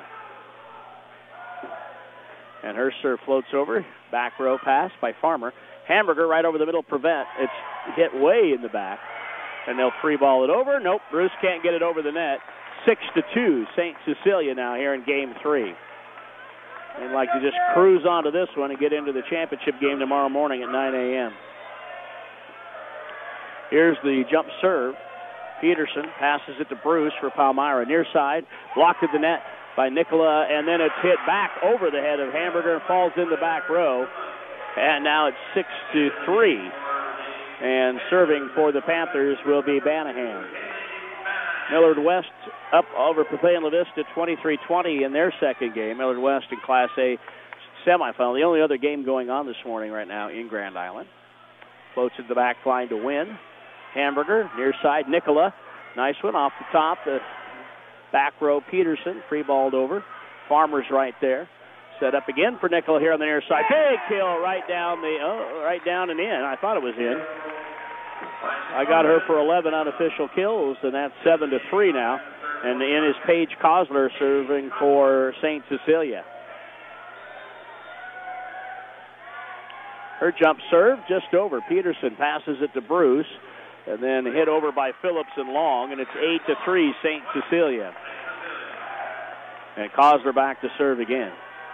[SPEAKER 3] And her serve floats over. Back row pass by Farmer. Hamburger right over the middle, prevent. It's hit way in the back. And they'll free ball it over. Nope, Bruce can't get it over the net. Six to two, Saint Cecilia now here in game three. And like to just cruise onto this one and get into the championship game tomorrow morning at nine a.m. Here's the jump serve. Peterson passes it to Bruce for Palmyra. Near side, blocked at the net by Nicola, and then it's hit back over the head of Hamburger and falls in the back row. And now it's six to three. And serving for the Panthers will be Banahan. Millard West up over Papillion La Vista twenty-three twenty in their second game. Millard West in Class A semifinal. The only other game going on this morning right now in Grand Island. Floats in the back line to win. Hamburger, near side, Nicola. Nice one off the top. The back row, Peterson, free balled over. Farmer's right there. Set up again for Nicola here on the near side. Big kill right down the, oh, right down and in. I thought it was in. I got her for eleven unofficial kills, and that's seven to three now. And in is Paige Kosler serving for Saint Cecilia. Her jump serve just over. Peterson passes it to Bruce, and then hit over by Phillips and Long, and it's eight to three Saint Cecilia. And Kosler back to serve again.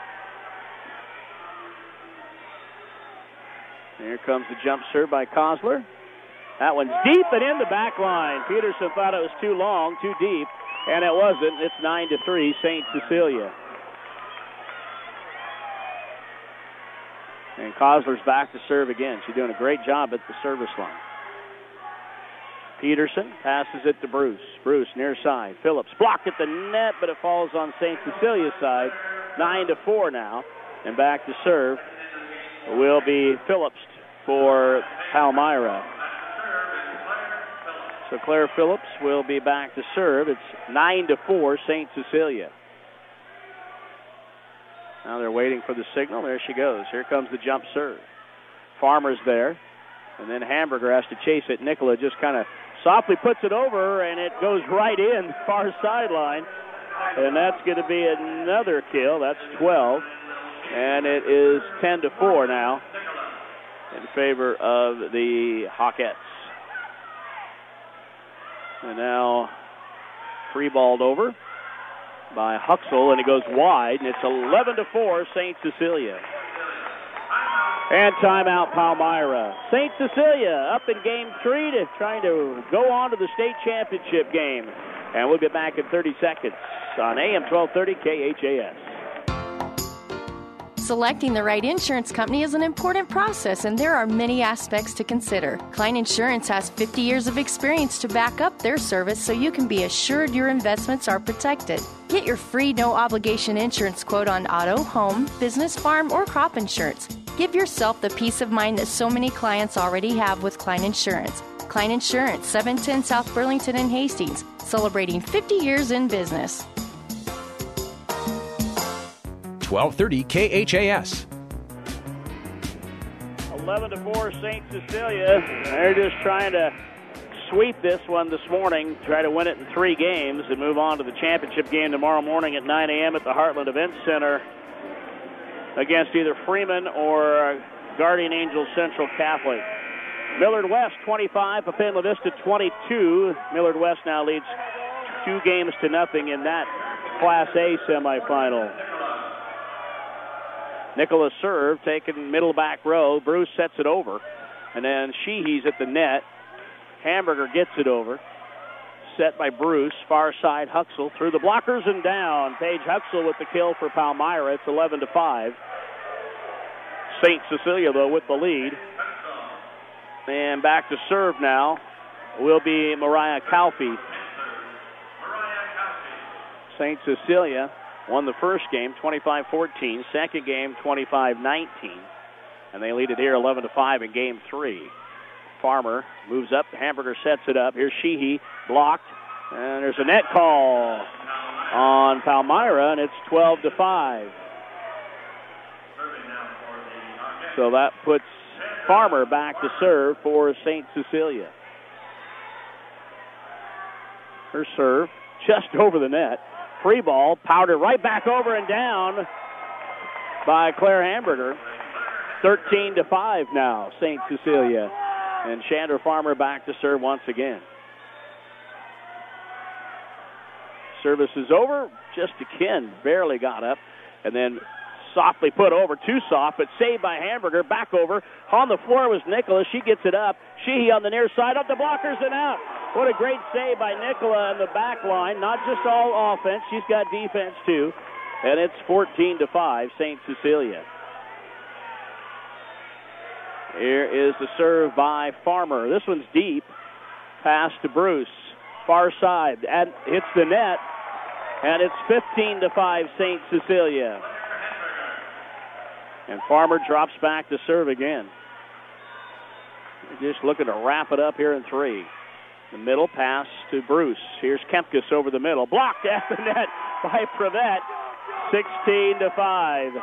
[SPEAKER 3] Here comes the jump serve by Kosler. That one's deep and in the back line. Peterson thought it was too long, too deep, and it wasn't. It's nine to three Saint Cecilia. And Kosler's back to serve again. She's doing a great job at the service line. Peterson passes it to Bruce. Bruce near side. Phillips blocked at the net, but it falls on Saint Cecilia's side. Nine to four now. And back to serve will be Phillips for Palmyra. So Claire Phillips will be back to serve. It's nine to four Saint Cecilia. Now they're waiting for the signal. There she goes. Here comes the jump serve. Farmer's there. And then Hamburger has to chase it. Nicola just kind of softly puts it over, and it goes right in, far sideline. And that's going to be another kill. That's twelve. And it is ten to four now in favor of the Hawkettes. And now free-balled over by Huxell, and it goes wide, and it's eleven to four Saint Cecilia. And timeout Palmyra. Saint Cecilia up in game three to trying to go on to the state championship game. And we'll get back in thirty seconds on A M twelve thirty K H A S.
[SPEAKER 4] Selecting the right insurance company is an important process, and there are many aspects to consider. Klein Insurance has fifty years of experience to back up their service so you can be assured your investments are protected. Get your free no-obligation insurance quote on auto, home, business, farm, or crop insurance. Give yourself the peace of mind that so many clients already have with Klein Insurance. Klein Insurance, seven ten South Burlington and Hastings, celebrating fifty years in business.
[SPEAKER 5] twelve thirty K H A S.
[SPEAKER 3] eleven to four Saint Cecilia. They're just trying to sweep this one this morning, try to win it in three games and move on to the championship game tomorrow morning at nine a.m. at the Heartland Event Center against either Freeman or Guardian Angels Central Catholic. Millard West twenty-five, Papillion La Vista twenty-two. Millard West now leads two games to nothing in that Class A semifinal. Nicola serve, taken middle back row. Bruce sets it over. And then Sheehy's at the net. Hamburger gets it over. Set by Bruce. Far side Huxell through the blockers and down. Paige Huxell with the kill for Palmyra. It's eleven to five. Saint Cecilia, though, with the lead. And back to serve now will be Mariah Calfee. Saint Cecilia won the first game, twenty-five fourteen. Second game, twenty-five nineteen. And they lead it here eleven to five in game three. Farmer moves up. Hamburger sets it up. Here's Sheehy, blocked. And there's a net call on Palmyra, and it's twelve to five. So that puts Farmer back to serve for Saint Cecilia. Her serve just over the net. Free ball, powder right back over and down by Claire Hamburger. thirteen to five now, Saint Cecilia. And Chandra Farmer back to serve once again. Service is over. Just again, barely got up. And then softly put over. Too soft, but saved by Hamburger. Back over. On the floor was Nicholas. She gets it up. Sheehy on the near side. Up the blockers and out. What a great save by Nicola in the back line. Not just all offense. She's got defense, too. And it's fourteen to five, Saint Cecilia. Here is the serve by Farmer. This one's deep. Pass to Bruce. Far side. And hits the net. And it's fifteen to five, Saint Cecilia. And Farmer drops back to serve again. Just looking to wrap it up here in three. The middle pass to Bruce. Here's Kempkes over the middle. Blocked at the net by Prevette. sixteen to five.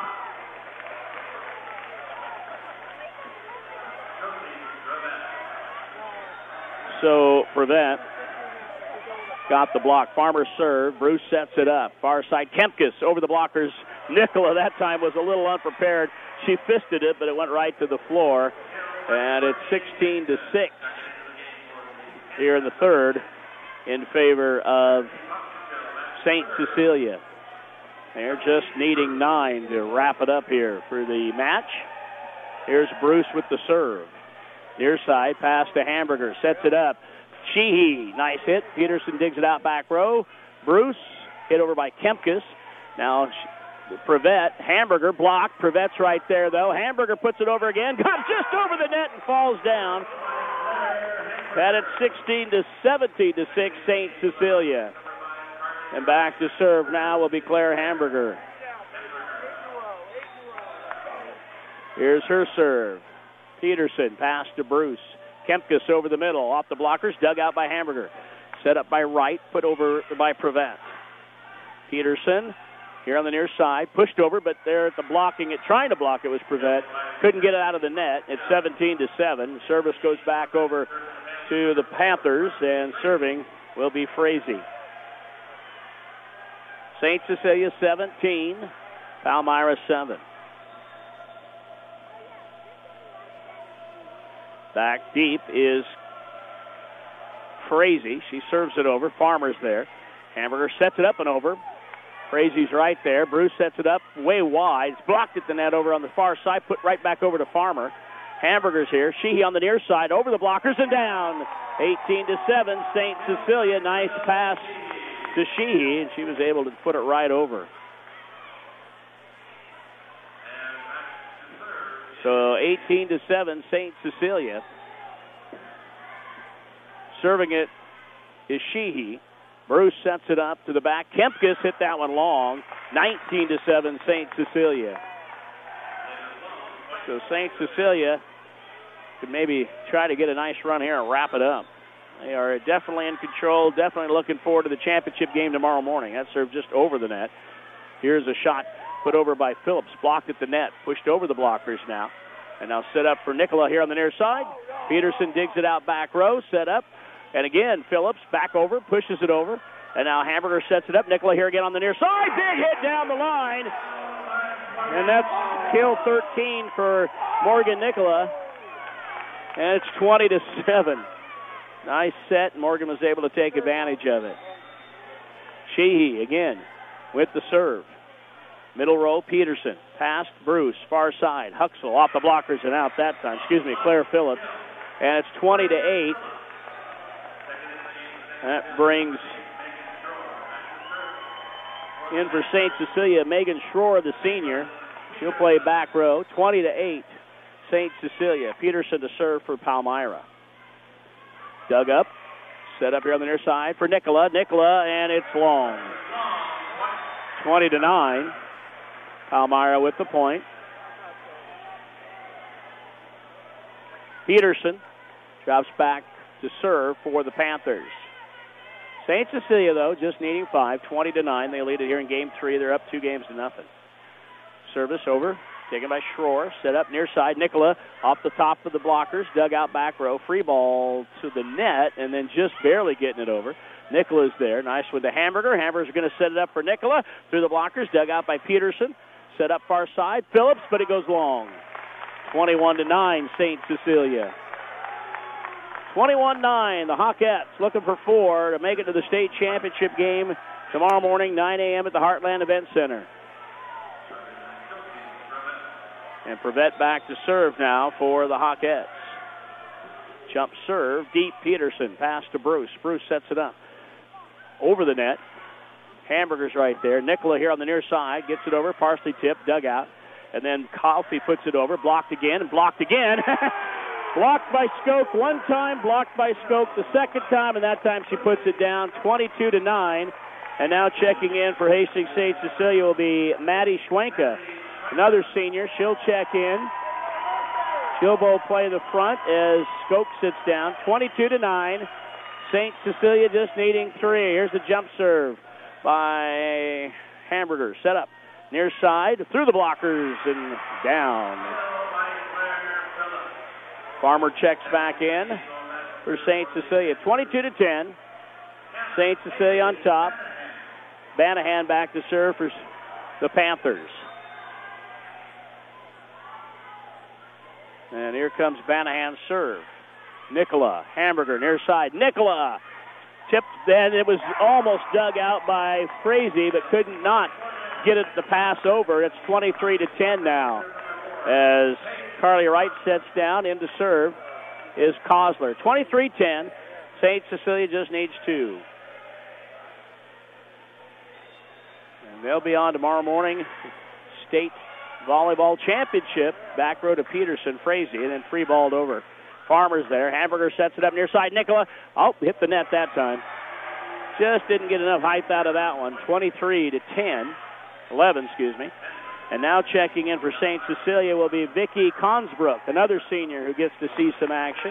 [SPEAKER 3] So Prevette got the block. Farmer serve. Bruce sets it up. Far side. Kempkes over the blockers. Nicola that time was a little unprepared. She fisted it, but it went right to the floor. And it's sixteen to six here in the third in favor of Saint Cecilia. They're just needing nine to wrap it up here for the match. Here's Bruce with the serve. Near side, pass to Hamburger. Sets it up. Sheehy, nice hit. Peterson digs it out back row. Bruce hit over by Kempkes. Now Prevette, Hamburger blocked. Prevette's right there, though. Hamburger puts it over again. Got just over the net and falls down. And it's sixteen to seventeen to six, Saint Cecilia. And back to serve now will be Claire Hamburger. Here's her serve. Peterson, pass to Bruce. Kempkes over the middle, off the blockers, dug out by Hamburger. Set up by Wright, put over by Prevette. Peterson, here on the near side, pushed over, but there at the blocking it, trying to block it was Prevette. Couldn't get it out of the net. It's seventeen to seven. Service goes back over to the Panthers, and serving will be Frazee. Saint Cecilia seventeen, Palmyra seven. Back deep is Frazee. She serves it over. Farmer's there. Hamburger sets it up and over. Frazee's right there. Bruce sets it up way wide. It's blocked at the net over on the far side. Put right back over to Farmer. Hamburger's here. Sheehy on the near side. Over the blockers and down. eighteen to seven. Saint Cecilia. Nice pass to Sheehy, and she was able to put it right over. So eighteen to seven, Saint Cecilia. Serving it is Sheehy. Bruce sets it up to the back. Kempkes hit that one long. nineteen to seven, Saint Cecilia. So Saint Cecilia could maybe try to get a nice run here and wrap it up. They are definitely in control, definitely looking forward to the championship game tomorrow morning. That served just over the net. Here's a shot put over by Phillips, blocked at the net, pushed over the blockers now. And now set up for Nicola here on the near side. Peterson digs it out back row, set up. And again, Phillips back over, pushes it over. And now Hamburger sets it up. Nicola here again on the near side. Big hit down the line. And that's kill thirteen for Morgan Nicola. And it's twenty to seven. Nice set. Morgan was able to take advantage of it. Sheehy again with the serve. Middle row, Peterson. Past Bruce, far side. Huxell off the blockers and out that time. Excuse me, Claire Phillips. And it's twenty to eight. That brings in for Saint Cecilia, Megan Schroer, the senior. She'll play back row. twenty to eight, Saint Cecilia. Peterson to serve for Palmyra. Dug up. Set up here on the near side for Nicola. Nicola, and it's long. twenty to nine. Palmyra with the point. Peterson drops back to serve for the Panthers. Saint Cecilia, though, just needing five, twenty to nine. They lead it here in game three. They're up two games to nothing. Service over taken by Schroer. Set up near side. Nicola off the top of the blockers. Dug out back row. Free ball to the net, and then just barely getting it over. Nicola's there. Nice with the Hamburger. Hamburger's going to set it up for Nicola. Through the blockers. Dug out by Peterson. Set up far side. Phillips, but it goes long. twenty-one to nine, Saint Cecilia. twenty-one nine, the Hawkettes looking for four to make it to the state championship game tomorrow morning, nine a.m. at the Heartland Event Center. And Prevette back to serve now for the Hawkettes. Jump serve, deep Peterson. Pass to Bruce. Bruce sets it up. Over the net. Hamburger's right there. Nicola here on the near side. Gets it over. Parsley tip, dugout. And then Coffey puts it over. Blocked again and blocked again. Blocked by Skoke one time. Blocked by Skoke the second time. And that time she puts it down twenty-two to nine. And now checking in for Hastings Saint Cecilia will be Maddie Schwenka. Another senior. She'll check in. She'll both play the front as Skoke sits down. twenty-two to nine. Saint Cecilia just needing three. Here's the jump serve by Hamburger. Set up near side. Through the blockers and down. Farmer checks back in for Saint Cecilia. twenty-two to ten. Saint Cecilia on top. Banahan back to serve for the Panthers. And here comes Banahan's serve. Nicola, Hamburger, near side. Nicola tipped, then it was almost dug out by Frazee, but couldn't not get it to pass over. It's twenty-three to ten now. As Carly Wright sets down, in to serve is Kosler. twenty-three ten. Saint Cecilia just needs two. And they'll be on tomorrow morning. State volleyball championship. Back row to Peterson, Frazee, and then free balled over. Farmer's there. Hamburger sets it up near side. Nicola, oh, hit the net that time. Just didn't get enough height out of that one. twenty-three to ten. eleven, excuse me. And now checking in for Saint Cecilia will be Vicki Consbrook, another senior who gets to see some action.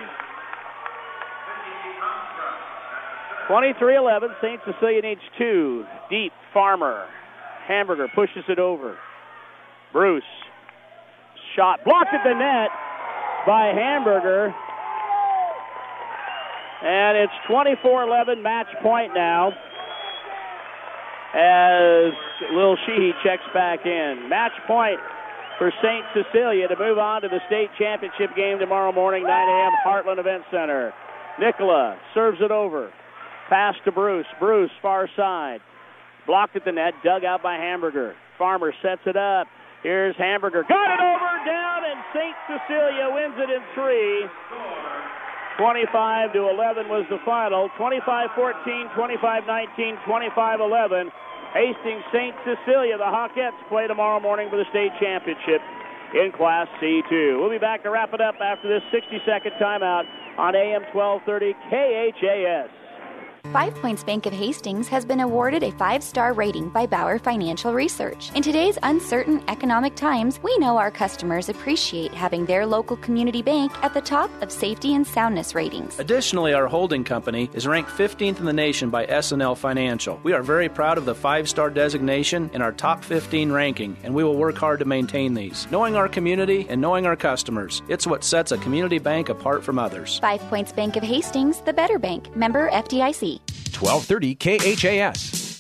[SPEAKER 3] twenty-three eleven. Saint Cecilia needs two. Deep, Farmer. Hamburger pushes it over. Bruce. Shot blocked at the net by Hamburger. And it's twenty-four eleven, match point now, as Lil Sheehy checks back in. Match point for Saint Cecilia to move on to the state championship game tomorrow morning, nine a.m. Heartland Event Center. Nicola serves it over. Pass to Bruce. Bruce, far side. Blocked at the net, dug out by Hamburger. Farmer sets it up. Here's Hamburger. Got it over, down, and Saint Cecilia wins it in three. twenty-five to eleven was the final. twenty-five fourteen, twenty-five nineteen, twenty-five eleven. Hastings Saint Cecilia, the Hawkettes, play tomorrow morning for the state championship in Class C two. We'll be back to wrap it up after this sixty-second timeout on A M twelve thirty K H A S.
[SPEAKER 14] Five Points Bank of Hastings has been awarded a five-star rating by Bauer Financial Research. In today's uncertain economic times, we know our customers appreciate having their local community bank at the top of safety and soundness ratings.
[SPEAKER 15] Additionally, our holding company is ranked fifteenth in the nation by S and L Financial. We are very proud of the five-star designation in our top fifteen ranking, and we will work hard to maintain these. Knowing our community and knowing our customers, it's what sets a community bank apart from others.
[SPEAKER 14] Five Points Bank of Hastings, the better bank. Member F D I C.
[SPEAKER 5] twelve thirty K H A S.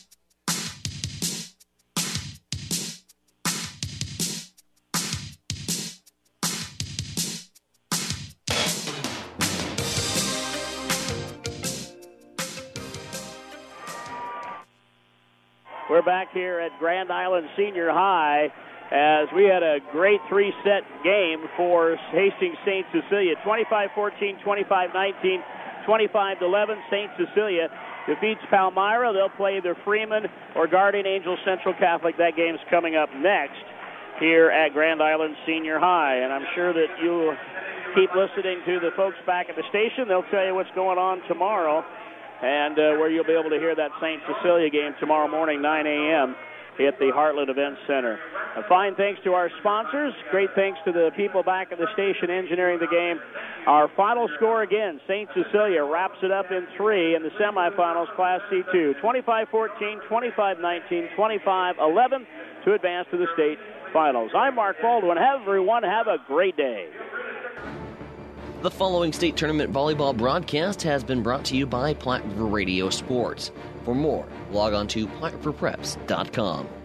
[SPEAKER 3] We're back here at Grand Island Senior High as we had a great three-set game for Hastings Saint Cecilia. twenty-five fourteen, twenty-five nineteen, twenty-five eleven. Saint Cecilia defeats Palmyra. They'll play either Freeman or Guardian Angels Central Catholic. That game's coming up next here at Grand Island Senior High. And I'm sure that you'll keep listening to the folks back at the station. They'll tell you what's going on tomorrow and uh, where you'll be able to hear that Saint Cecilia game tomorrow morning, nine a.m. at the Heartland Event Center. A fine thanks to our sponsors. Great thanks to the people back at the station engineering the game. Our final score again, Saint Cecilia wraps it up in three in the semifinals, Class C two. twenty-five fourteen, twenty-five nineteen, twenty-five eleven, to advance to the state finals. I'm Mark Baldwin. Everyone have a great day.
[SPEAKER 1] The following state tournament volleyball broadcast has been brought to you by Platte River Radio Sports. For more, log on to platte river preps dot com.